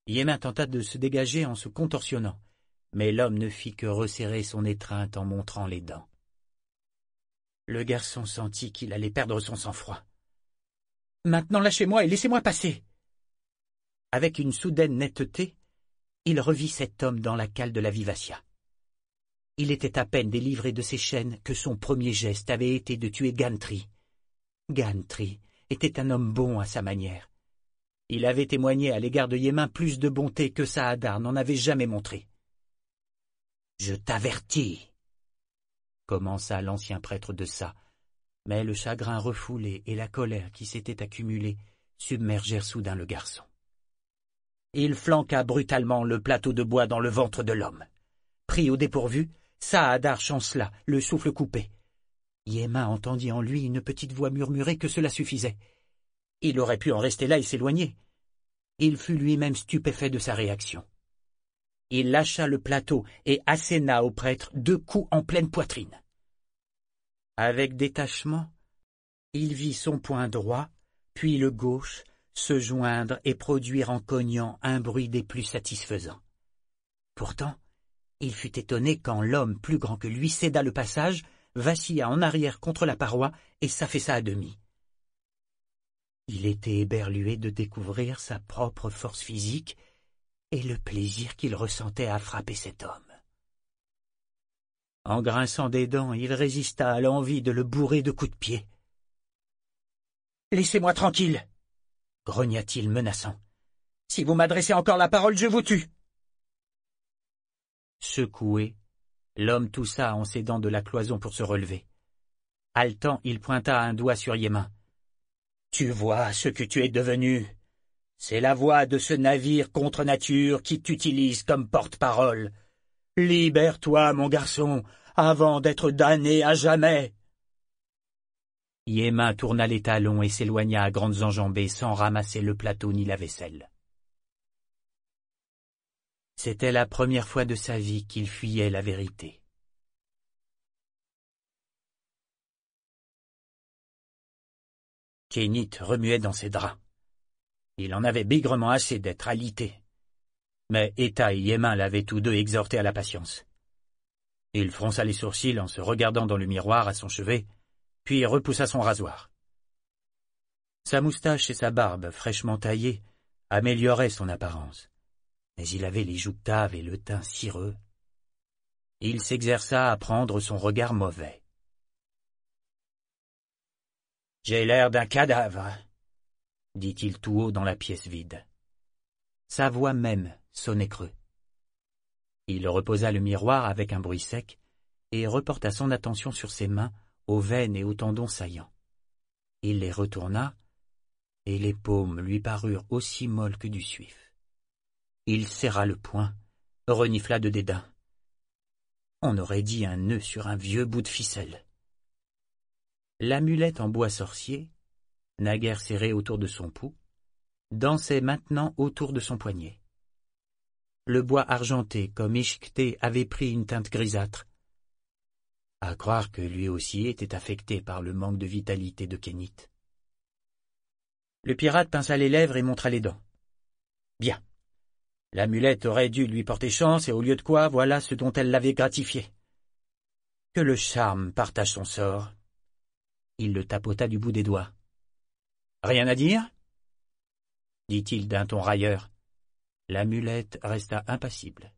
Yémin tenta de se dégager en se contorsionnant, mais l'homme ne fit que resserrer son étreinte en montrant les dents. Le garçon sentit qu'il allait perdre son sang-froid. « Maintenant lâchez-moi et laissez-moi passer !» Avec une soudaine netteté, il revit cet homme dans la cale de la Vivacia. Il était à peine délivré de ses chaînes que son premier geste avait été de tuer Gantry. Gantry était un homme bon à sa manière. Il avait témoigné à l'égard de Yémin plus de bonté que Saadar n'en avait jamais montré. « Je t'avertis !» commença l'ancien prêtre de Sa, mais le chagrin refoulé et la colère qui s'était accumulée submergèrent soudain le garçon. Il flanqua brutalement le plateau de bois dans le ventre de l'homme. Pris au dépourvu, Saadar chancela, le souffle coupé. Yémin entendit en lui une petite voix murmurer que cela suffisait. Il aurait pu en rester là et s'éloigner. Il fut lui-même stupéfait de sa réaction. Il lâcha le plateau et asséna au prêtre 2 coups en pleine poitrine. Avec détachement, il vit son poing droit, puis le gauche, se joindre et produire en cognant un bruit des plus satisfaisants. Pourtant, il fut étonné quand l'homme plus grand que lui céda le passage, vacilla en arrière contre la paroi et s'affaissa à demi. Il était éberlué de découvrir sa propre force physique et le plaisir qu'il ressentait à frapper cet homme. En grinçant des dents, il résista à l'envie de le bourrer de coups de pied. « Laissez-moi tranquille !» grogna-t-il menaçant. « Si vous m'adressez encore la parole, je vous tue !» Secoué, l'homme toussa en s'aidant de la cloison pour se relever. Haletant, il pointa un doigt sur Yémin. « Tu vois ce que tu es devenu. C'est la voix de ce navire contre nature qui t'utilise comme porte-parole. Libère-toi, mon garçon, avant d'être damné à jamais !» Yémin tourna les talons et s'éloigna à grandes enjambées sans ramasser le plateau ni la vaisselle. C'était la première fois de sa vie qu'il fuyait la vérité. Kénit remuait dans ses draps. Il en avait bigrement assez d'être alité. Mais Eta et Yémin l'avaient tous deux exhorté à la patience. Il fronça les sourcils en se regardant dans le miroir à son chevet, puis repoussa son rasoir. Sa moustache et sa barbe fraîchement taillée amélioraient son apparence, mais il avait les joues caves et le teint cireux. Il s'exerça à prendre son regard mauvais. « J'ai l'air d'un cadavre », dit-il tout haut dans la pièce vide. Sa voix même sonnait creux. Il reposa le miroir avec un bruit sec et reporta son attention sur ses mains, aux veines et aux tendons saillants. Il les retourna, et les paumes lui parurent aussi molles que du suif. Il serra le poing, renifla de dédain. On aurait dit un nœud sur un vieux bout de ficelle. L'amulette en bois sorcier, naguère serrée autour de son pouls, dansait maintenant autour de son poignet. Le bois argenté comme échiqueté avait pris une teinte grisâtre. À croire que lui aussi était affecté par le manque de vitalité de Kénit. Le pirate pinça les lèvres et montra les dents. Bien. L'amulette aurait dû lui porter chance et au lieu de quoi, voilà ce dont elle l'avait gratifié. Que le charme partage son sort. Il le tapota du bout des doigts. Rien à dire? Dit-il d'un ton railleur. L'amulette resta impassible.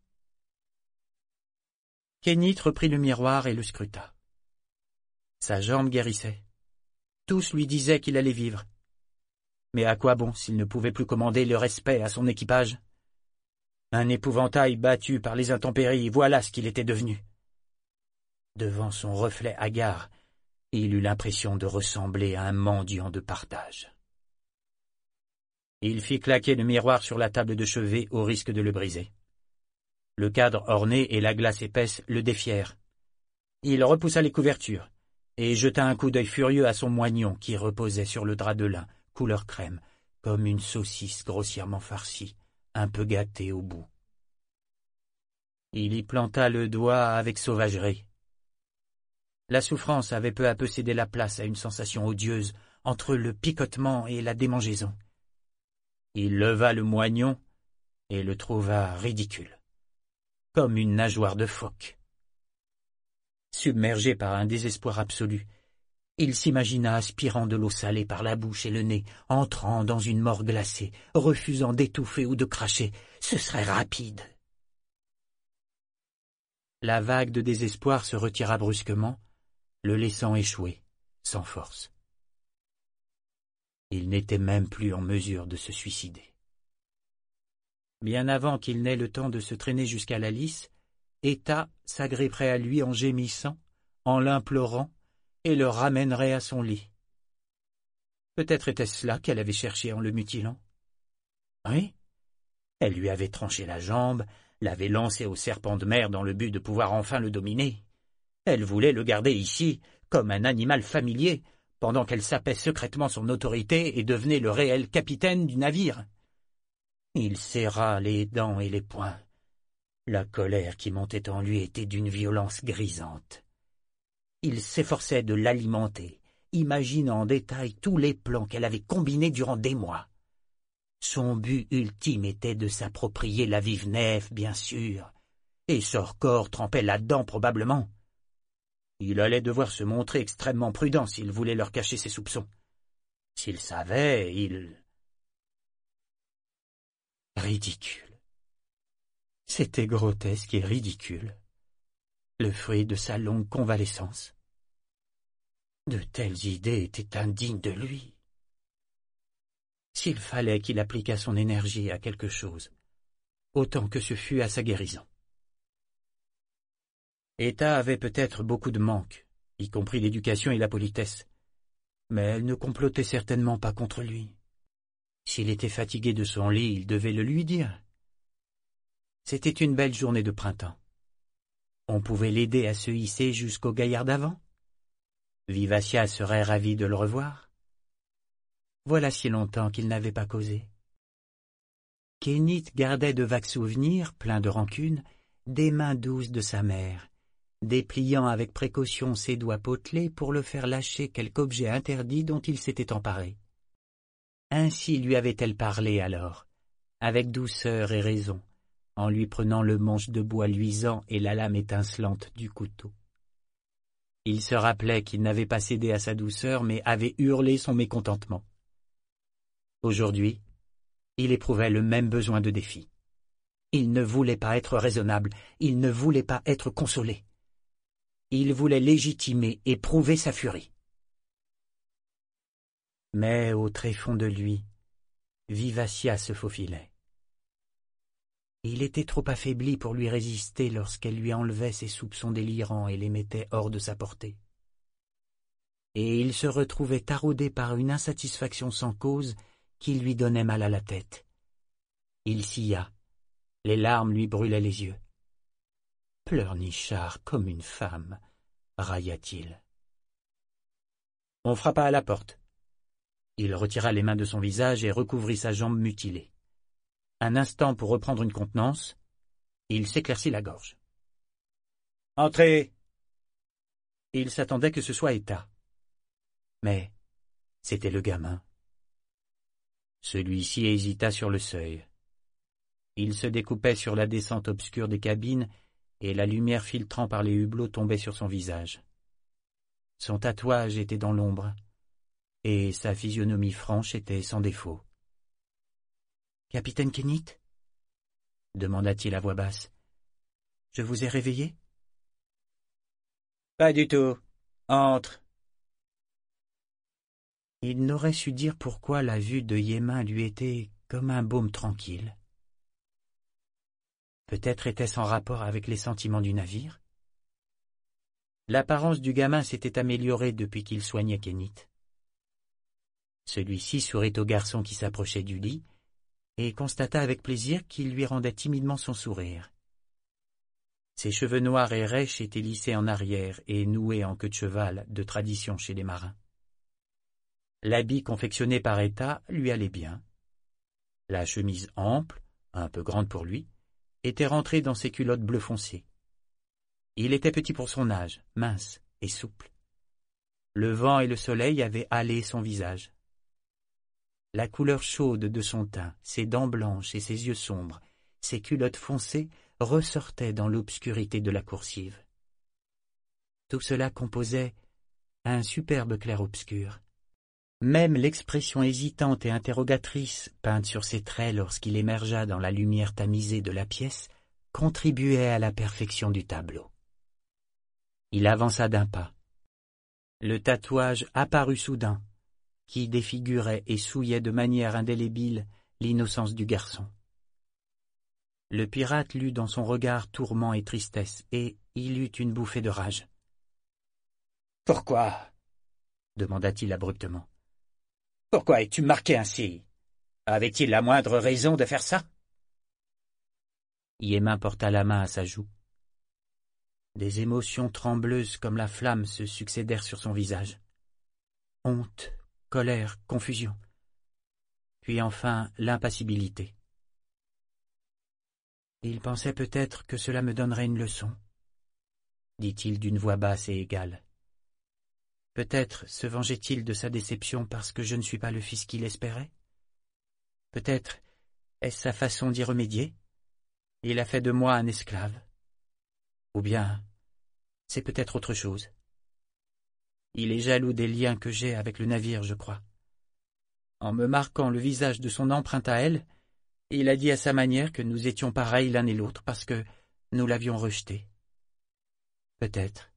Kénit reprit le miroir et le scruta. Sa jambe guérissait. Tous lui disaient qu'il allait vivre. Mais à quoi bon s'il ne pouvait plus commander le respect à son équipage? Un épouvantail battu par les intempéries, voilà ce qu'il était devenu. Devant son reflet hagard, il eut l'impression de ressembler à un mendiant de partage. Il fit claquer le miroir sur la table de chevet au risque de le briser. Le cadre orné et la glace épaisse le défièrent. Il repoussa les couvertures et jeta un coup d'œil furieux à son moignon qui reposait sur le drap de lin, couleur crème, comme une saucisse grossièrement farcie, un peu gâtée au bout. Il y planta le doigt avec sauvagerie. La souffrance avait peu à peu cédé la place à une sensation odieuse entre le picotement et la démangeaison. Il leva le moignon et le trouva ridicule, comme une nageoire de phoque. Submergé par un désespoir absolu, il s'imagina aspirant de l'eau salée par la bouche et le nez, entrant dans une mort glacée, refusant d'étouffer ou de cracher. Ce serait rapide. La vague de désespoir se retira brusquement, le laissant échouer, sans force. Il n'était même plus en mesure de se suicider. Bien avant qu'il n'ait le temps de se traîner jusqu'à la lisse, État s'agripperait à lui en gémissant, en l'implorant, et le ramènerait à son lit. Peut-être était-ce cela qu'elle avait cherché en le mutilant. Oui, elle lui avait tranché la jambe, l'avait lancé au serpent de mer dans le but de pouvoir enfin le dominer. Elle voulait le garder ici, comme un animal familier, pendant qu'elle sapait secrètement son autorité et devenait le réel capitaine du navire. Il serra les dents et les poings. La colère qui montait en lui était d'une violence grisante. Il s'efforçait de l'alimenter, imaginant en détail tous les plans qu'elle avait combinés durant des mois. Son but ultime était de s'approprier la vive nef, bien sûr, et Sorcor trempait là-dedans probablement. Il allait devoir se montrer extrêmement prudent s'il voulait leur cacher ses soupçons. S'il savait, il... Ridicule. C'était grotesque et ridicule, le fruit de sa longue convalescence. De telles idées étaient indignes de lui. S'il fallait qu'il appliquât son énergie à quelque chose, autant que ce fût à sa guérison. État avait peut-être beaucoup de manques, y compris l'éducation et la politesse, mais elle ne complotait certainement pas contre lui. S'il était fatigué de son lit, il devait le lui dire. C'était une belle journée de printemps. On pouvait l'aider à se hisser jusqu'au gaillard d'avant. Vivacia serait ravie de le revoir. Voilà si longtemps qu'ils n'avaient pas causé. Kénit gardait de vagues souvenirs, pleins de rancune, des mains douces de sa mère, dépliant avec précaution ses doigts potelés pour le faire lâcher quelque objet interdit dont il s'était emparé. Ainsi lui avait-elle parlé alors, avec douceur et raison, en lui prenant le manche de bois luisant et la lame étincelante du couteau. Il se rappelait qu'il n'avait pas cédé à sa douceur, mais avait hurlé son mécontentement. Aujourd'hui, il éprouvait le même besoin de défi. Il ne voulait pas être raisonnable, il ne voulait pas être consolé. Il voulait légitimer et prouver sa furie. Mais au tréfonds de lui, Vivacia se faufilait. Il était trop affaibli pour lui résister lorsqu'elle lui enlevait ses soupçons délirants et les mettait hors de sa portée. Et il se retrouvait taraudé par une insatisfaction sans cause qui lui donnait mal à la tête. Il sia, les larmes lui brûlaient les yeux. « Pleurnichard comme une femme » railla-t-il. On frappa à la porte. Il retira les mains de son visage et recouvrit sa jambe mutilée. Un instant pour reprendre une contenance, il s'éclaircit la gorge. « Entrez !» Il s'attendait que ce soit État. Mais c'était le gamin. Celui-ci hésita sur le seuil. Il se découpait sur la descente obscure des cabines et la lumière filtrant par les hublots tombait sur son visage. Son tatouage était dans l'ombre, et sa physionomie franche était sans défaut. « Capitaine Kénit ?» demanda-t-il à voix basse. « Je vous ai réveillé ?»« Pas du tout. Entre. » Il n'aurait su dire pourquoi la vue de Yémin lui était comme un baume tranquille. Peut-être était-ce en rapport avec les sentiments du navire. L'apparence du gamin s'était améliorée depuis qu'il soignait Kénit. Celui-ci sourit au garçon qui s'approchait du lit et constata avec plaisir qu'il lui rendait timidement son sourire. Ses cheveux noirs et rêches étaient lissés en arrière et noués en queue de cheval, de tradition chez les marins. L'habit confectionné par État lui allait bien. La chemise ample, un peu grande pour lui, était rentrée dans ses culottes bleu foncé. Il était petit pour son âge, mince et souple. Le vent et le soleil avaient hâlé son visage. La couleur chaude de son teint, ses dents blanches et ses yeux sombres Ses culottes foncées ressortaient dans l'obscurité de la coursive. Tout cela composait un superbe clair-obscur. Même l'expression hésitante et interrogatrice peinte sur ses traits lorsqu'il émergea dans la lumière tamisée de la pièce contribuait à la perfection du tableau. Il avança d'un pas. Le tatouage apparut soudain, qui défigurait et souillait de manière indélébile l'innocence du garçon. Le pirate lut dans son regard tourment et tristesse, et il eut une bouffée de rage. « Pourquoi » demanda-t-il abruptement. « Pourquoi es-tu marqué ainsi? Avait-il la moindre raison de faire ça ?» Yémin porta la main à sa joue. Des émotions trembleuses comme la flamme se succédèrent sur son visage. Honte, colère, confusion. Puis enfin l'impassibilité. Il pensait peut-être que cela me donnerait une leçon, dit-il d'une voix basse et égale. Peut-être se vengeait-il de sa déception parce que je ne suis pas le fils qu'il espérait? Peut-être est-ce sa façon d'y remédier? Il a fait de moi un esclave. Ou bien, c'est peut-être autre chose. Il est jaloux des liens que j'ai avec le navire, je crois. En me marquant le visage de son empreinte à elle, il a dit à sa manière que nous étions pareils l'un et l'autre parce que nous l'avions rejeté. Peut-être.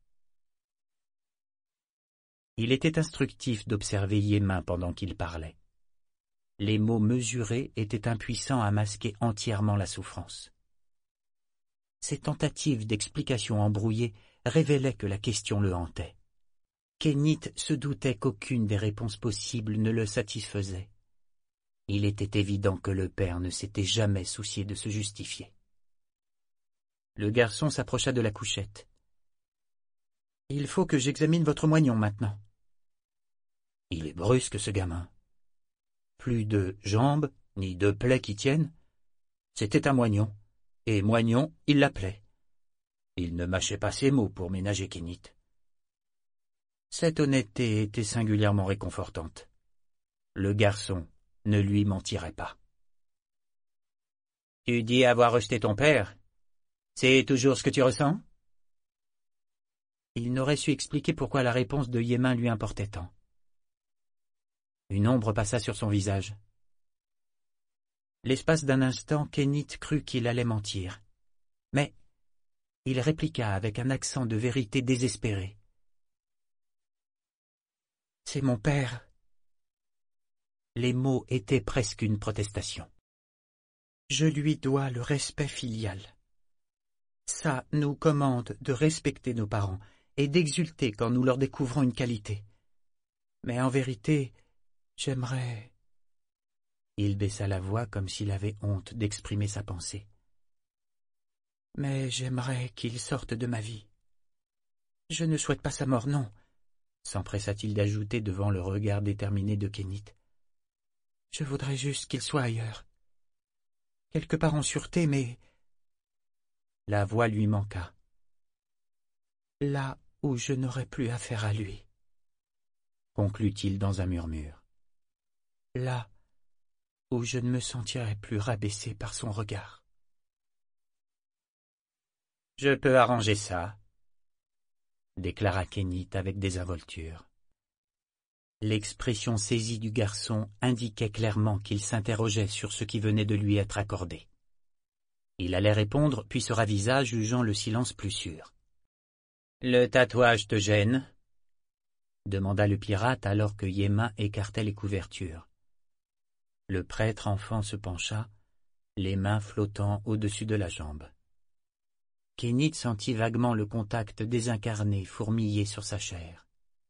Il était instructif d'observer Yémin pendant qu'il parlait. Les mots mesurés étaient impuissants à masquer entièrement la souffrance. Ses tentatives d'explication embrouillées révélaient que la question le hantait. Kénit se doutait qu'aucune des réponses possibles ne le satisfaisait. Il était évident que le père ne s'était jamais soucié de se justifier. Le garçon s'approcha de la couchette. « Il faut que j'examine votre moignon maintenant. » Il est brusque, ce gamin. Plus de jambes, ni de plaies qui tiennent. C'était un moignon, et moignon, il l'appelait. Il ne mâchait pas ses mots pour ménager Kénit. Cette honnêteté était singulièrement réconfortante. Le garçon ne lui mentirait pas. « Tu dis avoir rejeté ton père. C'est toujours ce que tu ressens ?» Il n'aurait su expliquer pourquoi la réponse de Yémin lui importait tant. Une ombre passa sur son visage. L'espace d'un instant, Kénit crut qu'il allait mentir. Mais il répliqua avec un accent de vérité désespérée. « C'est mon père. » Les mots étaient presque une protestation. « Je lui dois le respect filial. Ça nous commande de respecter nos parents et d'exulter quand nous leur découvrons une qualité. Mais en vérité, j'aimerais... » Il baissa la voix comme s'il avait honte d'exprimer sa pensée. « Mais j'aimerais qu'il sorte de ma vie. Je ne souhaite pas sa mort, non, » s'empressa-t-il d'ajouter devant le regard déterminé de Kénit. « Je voudrais juste qu'il soit ailleurs. Quelque part en sûreté, mais... » La voix lui manqua. « Là où je n'aurais plus affaire à lui, » conclut-il dans un murmure. « Là où je ne me sentirais plus rabaissé par son regard. »« Je peux arranger ça, » déclara Kénit avec désinvolture. L'expression saisie du garçon indiquait clairement qu'il s'interrogeait sur ce qui venait de lui être accordé. Il allait répondre, puis se ravisa, jugeant le silence plus sûr. « Le tatouage te gêne ?» demanda le pirate alors que Yémin écartait les couvertures. Le prêtre enfant se pencha, les mains flottant au-dessus de la jambe. Kénit sentit vaguement le contact désincarné fourmiller sur sa chair.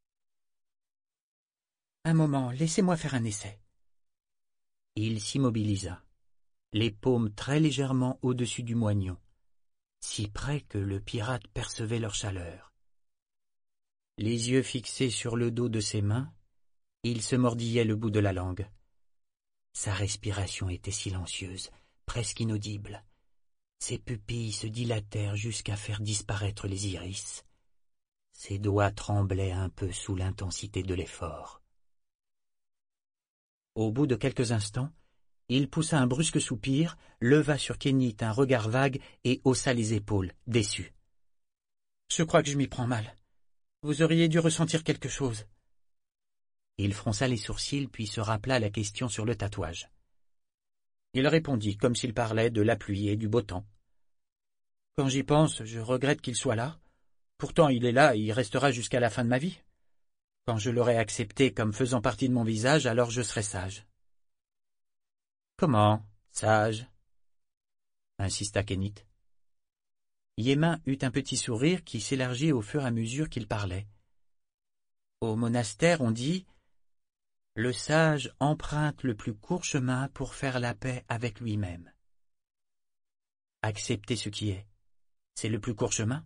« Un moment, laissez-moi faire un essai. » Il s'immobilisa, les paumes très légèrement au-dessus du moignon, si près que le pirate percevait leur chaleur. Les yeux fixés sur le dos de ses mains, il se mordillait le bout de la langue. Sa respiration était silencieuse, presque inaudible. Ses pupilles se dilatèrent jusqu'à faire disparaître les iris. Ses doigts tremblaient un peu sous l'intensité de l'effort. Au bout de quelques instants, Il poussa un brusque soupir, leva sur Kenneth un regard vague et haussa les épaules, déçu. « Je crois que je m'y prends mal. Vous auriez dû ressentir quelque chose. » Il fronça les sourcils puis se rappela la question sur le tatouage. Il répondit comme s'il parlait de la pluie et du beau temps. « Quand j'y pense, je regrette qu'il soit là. Pourtant il est là et il restera jusqu'à la fin de ma vie. Quand je l'aurai accepté comme faisant partie de mon visage, alors je serai sage. » « Comment, sage ?» insista Kenneth. Yémin eut un petit sourire qui s'élargit au fur et à mesure qu'il parlait. Au monastère, on dit « Le sage emprunte le plus court chemin pour faire la paix avec lui-même. » Accepter ce qui est, c'est le plus court chemin.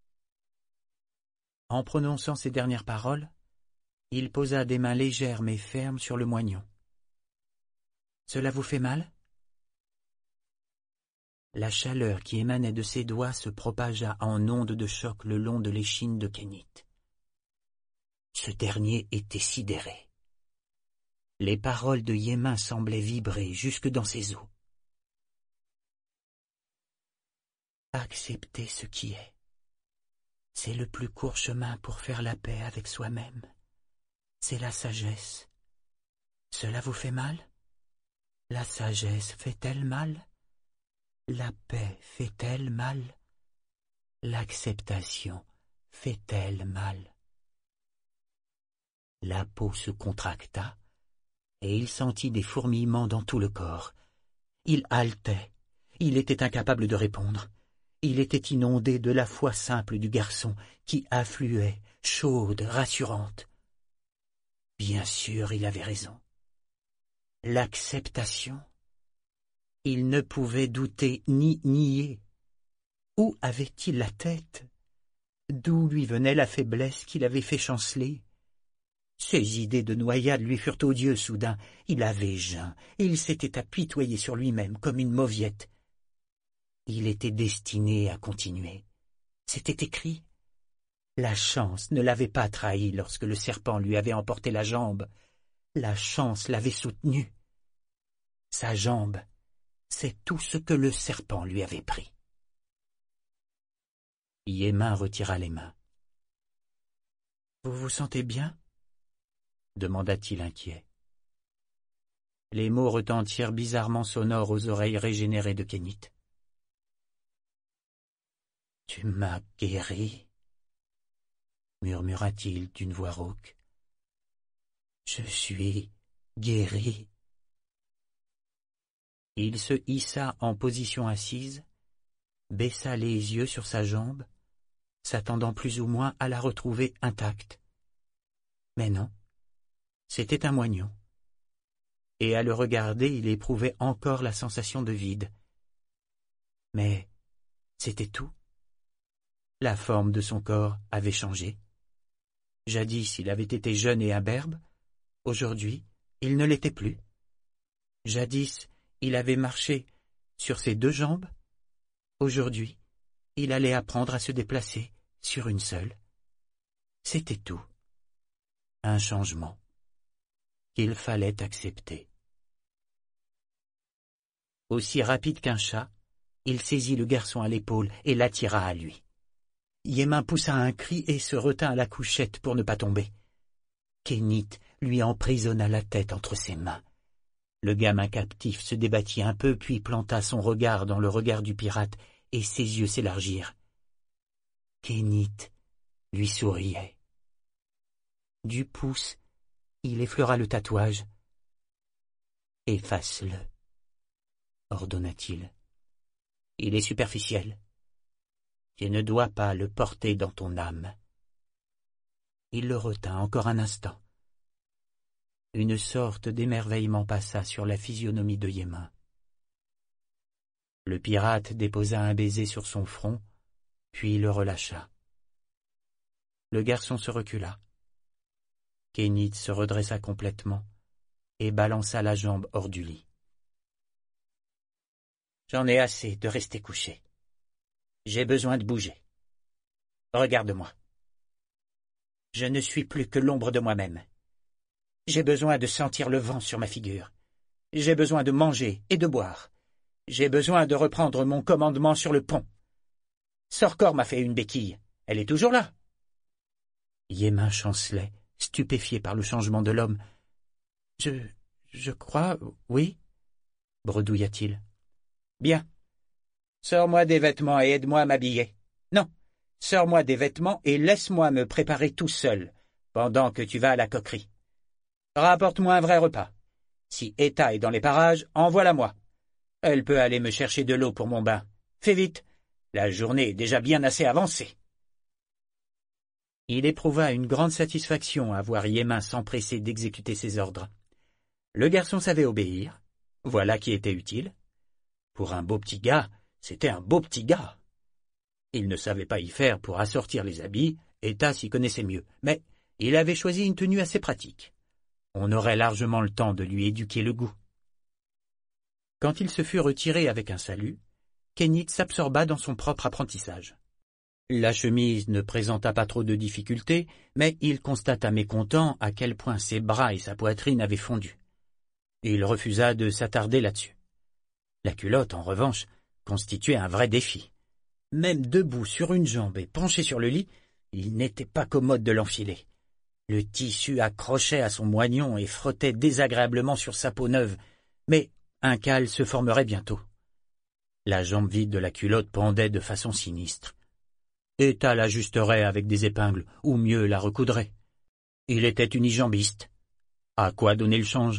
En prononçant ces dernières paroles, il posa des mains légères mais fermes sur le moignon. « Cela vous fait mal ?» La chaleur qui émanait de ses doigts se propagea en ondes de choc le long de l'échine de Kenneth. Ce dernier était sidéré. Les paroles de Yémin semblaient vibrer jusque dans ses os. Accepter ce qui est, c'est le plus court chemin pour faire la paix avec soi-même. C'est la sagesse. Cela vous fait mal? La sagesse fait-elle mal? La paix fait-elle mal? L'acceptation fait-elle mal? La peau se contracta, et il sentit des fourmillements dans tout le corps. Il haletait, il était incapable de répondre. Il était inondé de la foi simple du garçon, qui affluait, chaude, rassurante. Bien sûr, il avait raison. L'acceptation. Il ne pouvait douter ni nier. Où avait-il la tête? D'où lui venait la faiblesse qui l'avait fait chanceler? Ses idées de noyade lui furent odieuses soudain. Il avait jeun, et il s'était apitoyé sur lui-même comme une mauviette. Il était destiné à continuer. C'était écrit. La chance ne l'avait pas trahi lorsque le serpent lui avait emporté la jambe. La chance l'avait soutenu. Sa jambe, c'est tout ce que le serpent lui avait pris. Yémin retira les mains. « Vous vous sentez bien ?» demanda-t-il inquiet. Les mots retentirent bizarrement sonores aux oreilles régénérées de Kenneth. « Tu m'as guéri » murmura-t-il d'une voix rauque. « Je suis guéri. » Il se hissa en position assise, baissa les yeux sur sa jambe, s'attendant plus ou moins à la retrouver intacte. Mais non, c'était un moignon. Et à le regarder, il éprouvait encore la sensation de vide. Mais c'était tout. La forme de son corps avait changé. Jadis, il avait été jeune et imberbe. Aujourd'hui, il ne l'était plus. Jadis, il avait marché sur ses deux jambes. Aujourd'hui, il allait apprendre à se déplacer sur une seule. C'était tout. Un changement qu'il fallait accepter. Aussi rapide qu'un chat, il saisit le garçon à l'épaule et l'attira à lui. Yémin poussa un cri et se retint à la couchette pour ne pas tomber. Kenneth lui emprisonna la tête entre ses mains. Le gamin captif se débattit un peu puis planta son regard dans le regard du pirate et ses yeux s'élargirent. Kenneth lui souriait. Du pouce, il effleura le tatouage. « Efface-le » ordonna-t-il. « Il est superficiel. Tu ne dois pas le porter dans ton âme. » Il le retint encore un instant. Une sorte d'émerveillement passa sur la physionomie de Yémin. Le pirate déposa un baiser sur son front, puis le relâcha. Le garçon se recula. Kenneth se redressa complètement et balança la jambe hors du lit. « J'en ai assez de rester couché. J'ai besoin de bouger. Regarde-moi. Je ne suis plus que l'ombre de moi-même. J'ai besoin de sentir le vent sur ma figure. J'ai besoin de manger et de boire. J'ai besoin de reprendre mon commandement sur le pont. Sorcor m'a fait une béquille. Elle est toujours là. » Yémin chancelait, stupéfié par le changement de l'homme. « Je crois, oui, » bredouilla-t-il. « Bien. Sors-moi des vêtements et aide-moi à m'habiller. Non, sors-moi des vêtements et laisse-moi me préparer tout seul, pendant que tu vas à la coquerie. Rapporte-moi un vrai repas. Si Eta est dans les parages, envoie-la-moi. Elle peut aller me chercher de l'eau pour mon bain. Fais vite, la journée est déjà bien assez avancée. » Il éprouva une grande satisfaction à voir Yémin s'empresser d'exécuter ses ordres. Le garçon savait obéir, voilà qui était utile. Pour un beau petit gars, c'était un beau petit gars. Il ne savait pas y faire pour assortir les habits, Eta s'y connaissait mieux, mais il avait choisi une tenue assez pratique. On aurait largement le temps de lui éduquer le goût. Quand il se fut retiré avec un salut, Kénit s'absorba dans son propre apprentissage. La chemise ne présenta pas trop de difficultés, mais il constata mécontent à quel point ses bras et sa poitrine avaient fondu. Il refusa de s'attarder là-dessus. La culotte, en revanche, constituait un vrai défi. Même debout sur une jambe et penché sur le lit, il n'était pas commode de l'enfiler. Le tissu accrochait à son moignon et frottait désagréablement sur sa peau neuve, mais un cale se formerait bientôt. La jambe vide de la culotte pendait de façon sinistre. Eta l'ajusterait avec des épingles, ou mieux la recoudrait. Il était unijambiste. À quoi donner le change?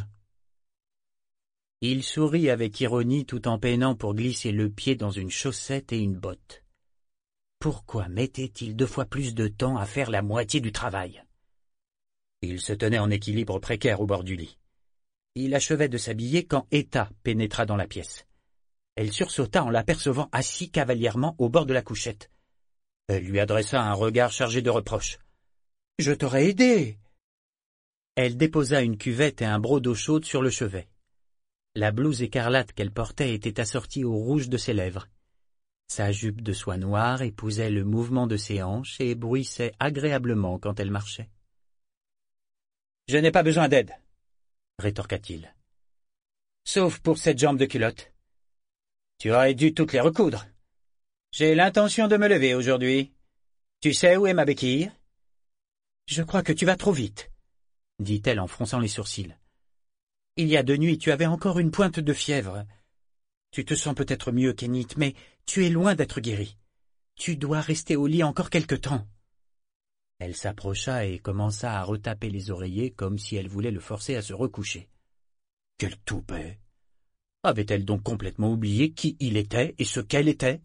Il sourit avec ironie tout en peinant pour glisser le pied dans une chaussette et une botte. Pourquoi mettait-il 2 fois plus de temps à faire la moitié du travail? Il se tenait en équilibre précaire au bord du lit. Il achevait de s'habiller quand Eta pénétra dans la pièce. Elle sursauta en l'apercevant assis cavalièrement au bord de la couchette. Elle lui adressa un regard chargé de reproches. « Je t'aurais aidé !» Elle déposa une cuvette et un broc d'eau chaude sur le chevet. La blouse écarlate qu'elle portait était assortie au rouge de ses lèvres. Sa jupe de soie noire épousait le mouvement de ses hanches et bruissait agréablement quand elle marchait. « Je n'ai pas besoin d'aide, » rétorqua-t-il. « Sauf pour cette jambe de culotte. Tu aurais dû toutes les recoudre. J'ai l'intention de me lever aujourd'hui. Tu sais où est ma béquille? »« Je crois que tu vas trop vite, » dit-elle en fronçant les sourcils. « Il y a 2 nuits, tu avais encore une pointe de fièvre. Tu te sens peut-être mieux, Kénit, mais tu es loin d'être guéri. Tu dois rester au lit encore quelque temps. » Elle s'approcha et commença à retaper les oreillers comme si elle voulait le forcer à se recoucher. Quel toupet! Avait-elle donc complètement oublié qui il était et ce qu'elle était?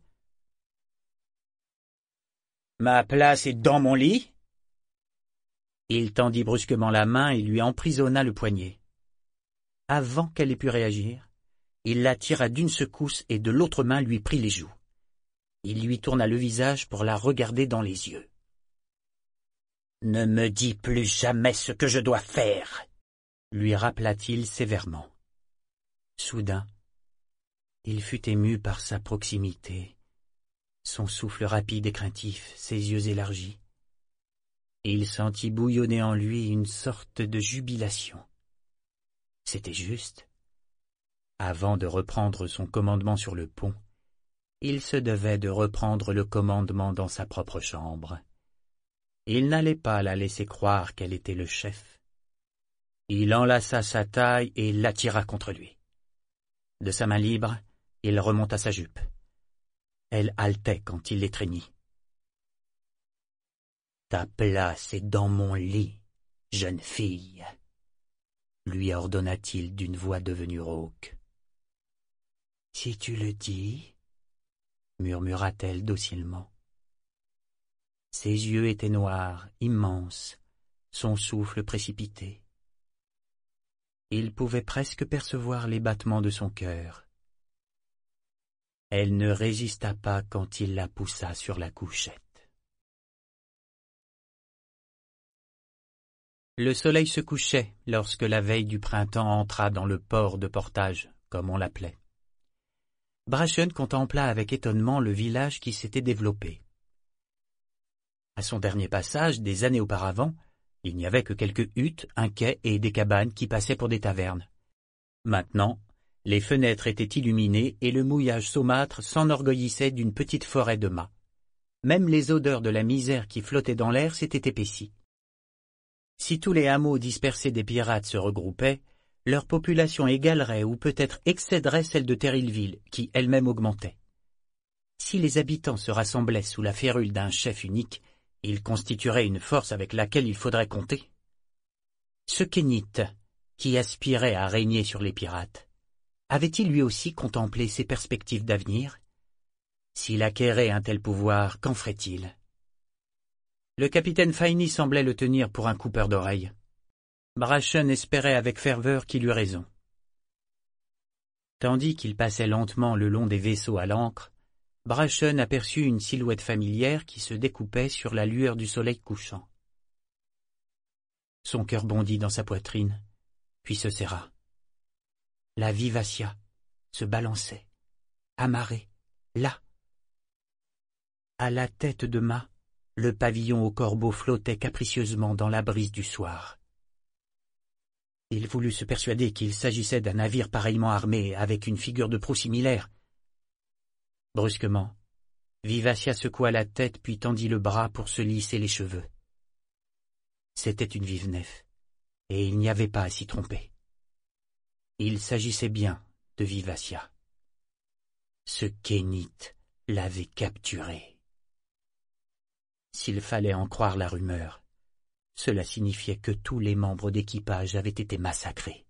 « Ma place est dans mon lit ?» Il tendit brusquement la main et lui emprisonna le poignet. Avant qu'elle ait pu réagir, il la tira d'une secousse et de l'autre main lui prit les joues. Il lui tourna le visage pour la regarder dans les yeux. « Ne me dis plus jamais ce que je dois faire !» lui rappela-t-il sévèrement. Soudain, il fut ému par sa proximité, son souffle rapide et craintif, ses yeux élargis. Il sentit bouillonner en lui une sorte de jubilation. C'était juste. Avant de reprendre son commandement sur le pont, il se devait de reprendre le commandement dans sa propre chambre. Il n'allait pas la laisser croire qu'elle était le chef. Il enlaça sa taille et l'attira contre lui. De sa main libre, il remonta sa jupe. Elle haletait quand il l'étreignit. « Ta place est dans mon lit, jeune fille, » lui ordonna-t-il d'une voix devenue rauque. « Si tu le dis, » murmura-t-elle docilement. Ses yeux étaient noirs, immenses, son souffle précipité. Il pouvait presque percevoir les battements de son cœur. Elle ne résista pas quand il la poussa sur la couchette. Le soleil se couchait lorsque la veille du printemps entra dans le port de portage, comme on l'appelait. Brachen contempla avec étonnement le village qui s'était développé. À son dernier passage, des années auparavant, il n'y avait que quelques huttes, un quai et des cabanes qui passaient pour des tavernes. Maintenant, Les fenêtres étaient illuminées et le mouillage saumâtre s'enorgueillissait d'une petite forêt de mâts. Même les odeurs de la misère qui flottaient dans l'air s'étaient épaissies. Si tous les hameaux dispersés des pirates se regroupaient, leur population égalerait ou peut-être excéderait celle de Terrillville, qui elle-même augmentait. Si les habitants se rassemblaient sous la férule d'un chef unique, ils constitueraient une force avec laquelle il faudrait compter. Ce Kénite, qui aspirait à régner sur les pirates, avait-il lui aussi contemplé ses perspectives d'avenir? S'il acquérait un tel pouvoir, qu'en ferait-il? Le capitaine Faini semblait le tenir pour un coupeur d'oreilles. Brachen espérait avec ferveur qu'il eût raison. Tandis qu'il passait lentement le long des vaisseaux à l'ancre, Brachen aperçut une silhouette familière qui se découpait sur la lueur du soleil couchant. Son cœur bondit dans sa poitrine, puis se serra. La Vivacia se balançait, amarrée, là. À la tête de mât, le pavillon au corbeau flottait capricieusement dans la brise du soir. Il voulut se persuader qu'il s'agissait d'un navire pareillement armé, avec une figure de proue similaire. Brusquement, Vivacia secoua la tête puis tendit le bras pour se lisser les cheveux. C'était une vive nef, et il n'y avait pas à s'y tromper. Il s'agissait bien de Vivacia. Ce Kénite l'avait capturée. S'il fallait en croire la rumeur, cela signifiait que tous les membres d'équipage avaient été massacrés.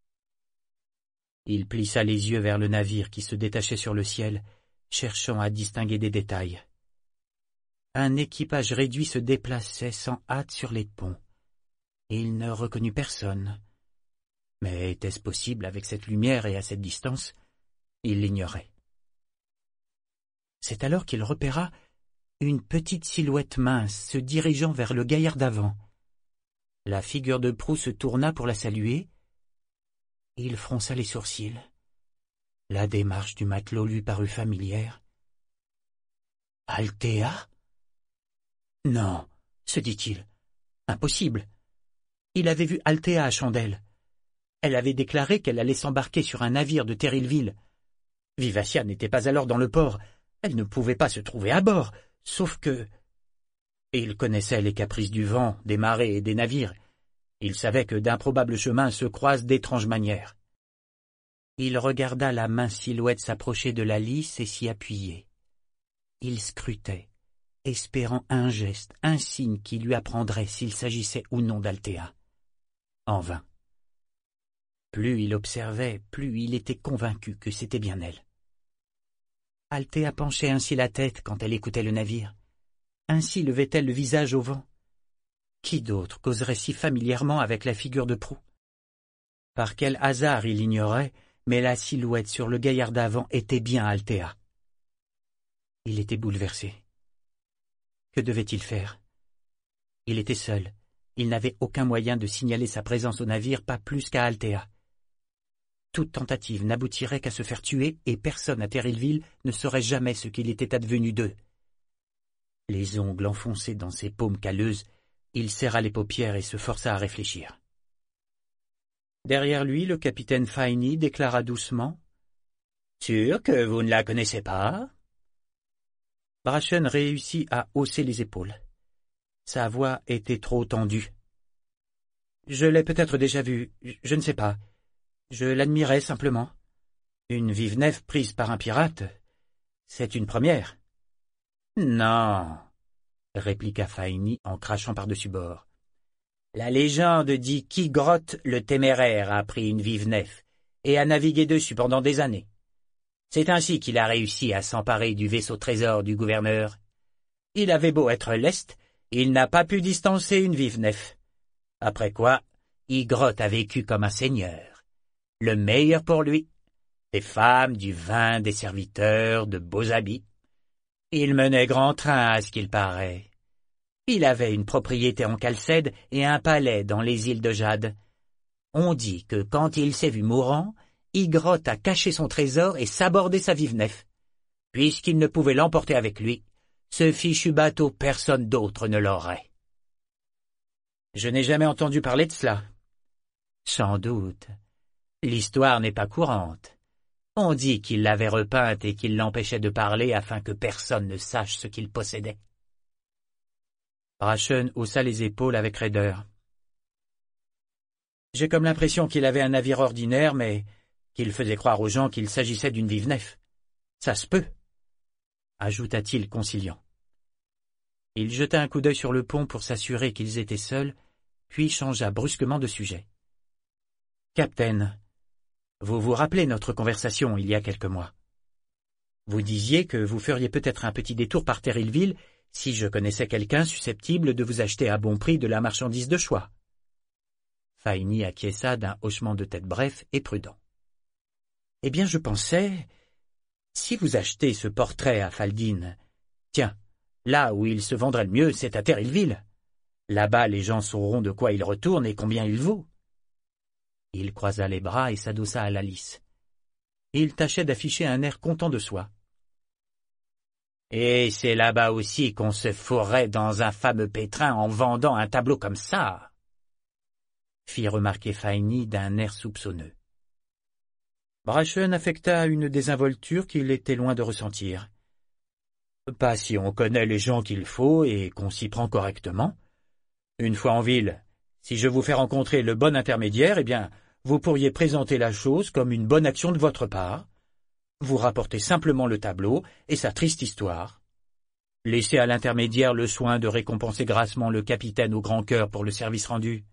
Il plissa les yeux vers le navire qui se détachait sur le ciel, cherchant à distinguer des détails. Un équipage réduit se déplaçait sans hâte sur les ponts. Il ne reconnut personne. Mais était-ce possible avec cette lumière et à cette distance? Il l'ignorait. C'est alors qu'il repéra une petite silhouette mince se dirigeant vers le gaillard d'avant. La figure de proue se tourna pour la saluer. Il fronça les sourcils. La démarche du matelot lui parut familière. « Althea » ? Non, se dit-il. Impossible. Il avait vu Althea à Chandelle. Elle avait déclaré qu'elle allait s'embarquer sur un navire de Terrillville. Vivacia n'était pas alors dans le port. Elle ne pouvait pas se trouver à bord, sauf que... Il connaissait les caprices du vent, des marées et des navires. Il savait que d'improbables chemins se croisent d'étranges manières. Il regarda la mince silhouette s'approcher de la lisse et s'y appuyer. Il scrutait, espérant un geste, un signe qui lui apprendrait s'il s'agissait ou non d'Althea. En vain. Plus il observait, plus il était convaincu que c'était bien elle. Althea penchait ainsi la tête quand elle écoutait le navire. Ainsi levait-elle le visage au vent. Qui d'autre causerait si familièrement avec la figure de proue? Par quel hasard il ignorait, mais la silhouette sur le gaillard d'avant était bien Althea. Il était bouleversé. Que devait-il faire? Il était seul. Il n'avait aucun moyen de signaler sa présence au navire, pas plus qu'à Althea. Toute tentative n'aboutirait qu'à se faire tuer et personne à Terrillville ne saurait jamais ce qu'il était advenu d'eux. Les ongles enfoncés dans ses paumes calleuses, il serra les paupières et se força à réfléchir. Derrière lui, le capitaine Faini déclara doucement « Sûr que vous ne la connaissez pas ?» Brachen réussit à hausser les épaules. Sa voix était trop tendue. « Je l'ai peut-être déjà vue, je ne sais pas. Je l'admirais simplement. Une vive nef prise par un pirate, c'est une première. »« Non, » répliqua Faini en crachant par-dessus bord. « La légende dit qu'Ygrotte le téméraire a pris une vive nef et a navigué dessus pendant des années. C'est ainsi qu'il a réussi à s'emparer du vaisseau trésor du gouverneur. Il avait beau être leste, il n'a pas pu distancer une vive nef. Après quoi, Ygrotte a vécu comme un seigneur. Le meilleur pour lui. Des femmes, du vin, des serviteurs, de beaux habits. Il menait grand train à ce qu'il paraît. Il avait une propriété en Calcède et un palais dans les îles de Jade. On dit que quand il s'est vu mourant, Ygrotte a caché son trésor et sabordé sa vive nef. Puisqu'il ne pouvait l'emporter avec lui, ce fichu bateau personne d'autre ne l'aurait. Je n'ai jamais entendu parler de cela. Sans doute. L'histoire n'est pas courante. On dit qu'il l'avait repeinte et qu'il l'empêchait de parler afin que personne ne sache ce qu'il possédait. Brachen haussa les épaules avec raideur. J'ai comme l'impression qu'il avait un navire ordinaire, mais qu'il faisait croire aux gens qu'il s'agissait d'une vive nef. Ça se peut, ajouta-t-il conciliant. Il jeta un coup d'œil sur le pont pour s'assurer qu'ils étaient seuls, puis changea brusquement de sujet. Capitaine, vous vous rappelez notre conversation il y a quelques mois. Vous disiez que vous feriez peut-être un petit détour par Terrillville si je connaissais quelqu'un susceptible de vous acheter à bon prix de la marchandise de choix. Faini acquiesça d'un hochement de tête bref et prudent. Eh bien, je pensais, si vous achetez ce portrait à Faldine, tiens, là où il se vendrait le mieux, c'est à Terrillville. Là-bas, les gens sauront de quoi il retourne et combien il vaut. Il croisa les bras et s'adossa à Alice. Il tâchait d'afficher un air content de soi. Et c'est là-bas aussi qu'on se fourrait dans un fameux pétrin en vendant un tableau comme ça, fit remarquer Faini d'un air soupçonneux. Brachen affecta une désinvolture qu'il était loin de ressentir. Pas si on connaît les gens qu'il faut et qu'on s'y prend correctement. Une fois en ville, si je vous fais rencontrer le bon intermédiaire, eh bien, vous pourriez présenter la chose comme une bonne action de votre part. Vous rapportez simplement le tableau et sa triste histoire. Laissez à l'intermédiaire le soin de récompenser grassement le capitaine au grand cœur pour le service rendu.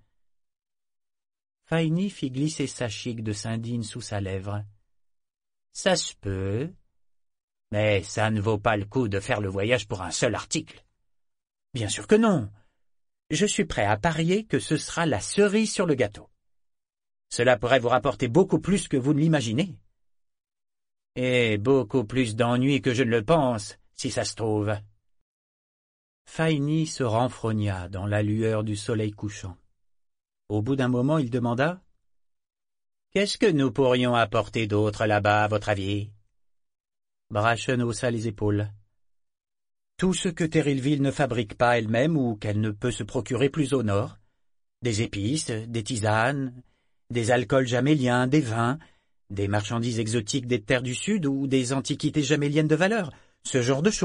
Faini fit glisser sa chique de Sindine sous sa lèvre. Ça se peut, mais ça ne vaut pas le coup de faire le voyage pour un seul article. Bien sûr que non. Je suis prêt à parier que ce sera la cerise sur le gâteau. Cela pourrait vous rapporter beaucoup plus que vous ne l'imaginez. Et beaucoup plus d'ennuis que je ne le pense, si ça se trouve. Faini se renfrogna dans la lueur du soleil couchant. Au bout d'un moment, il demanda « Qu'est-ce que nous pourrions apporter d'autre là-bas, à votre avis ?» Brachen haussa les épaules. « Tout ce que Terrillville ne fabrique pas elle-même ou qu'elle ne peut se procurer plus au nord. Des épices, des tisanes, des alcools jaméliens, des vins, des marchandises exotiques des terres du sud ou des antiquités jaméliennes de valeur, ce genre de choses. »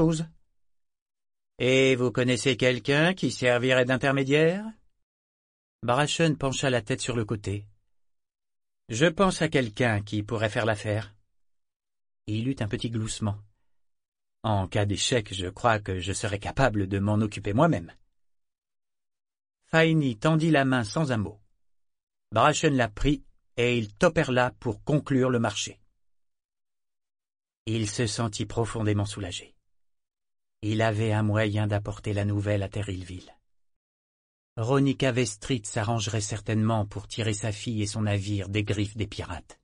« Et vous connaissez quelqu'un qui servirait d'intermédiaire ?» Brachen pencha la tête sur le côté. « Je pense à quelqu'un qui pourrait faire l'affaire. » Il eut un petit gloussement. « En cas d'échec, je crois que je serais capable de m'en occuper moi-même. » Faini tendit la main sans un mot. Brachen la prit et il toperla pour conclure le marché. Il se sentit profondément soulagé. Il avait un moyen d'apporter la nouvelle à Terrillville. Ronica Vestrit s'arrangerait certainement pour tirer sa fille et son navire des griffes des pirates.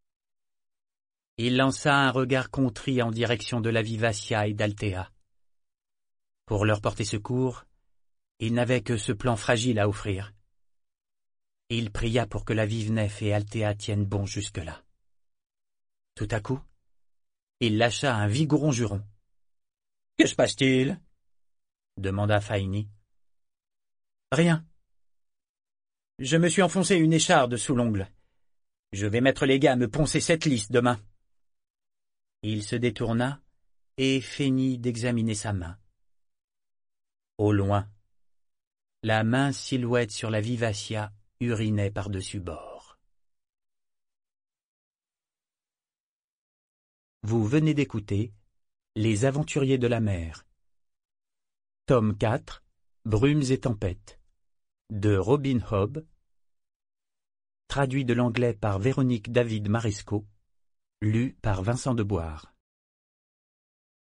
Il lança un regard contrit en direction de la Vivacia et d'Altea. Pour leur porter secours, il n'avait que ce plan fragile à offrir. Il pria pour que la Vive Nef et Altea tiennent bon jusque-là. Tout à coup, il lâcha un vigoureux juron. « Que se passe-t-il » demanda Faini. « Rien. Je me suis enfoncé une écharde sous l'ongle. Je vais mettre les gars à me poncer cette liste demain. » Il se détourna et feignit d'examiner sa main. Au loin, la mince silhouette sur la Vivacia urinait par-dessus bord. Vous venez d'écouter Les Aventuriers de la mer. Tome 4, Brumes et tempêtes, de Robin Hobb, traduit de l'anglais par Véronique David Maresco, lu par Vincent Deboire.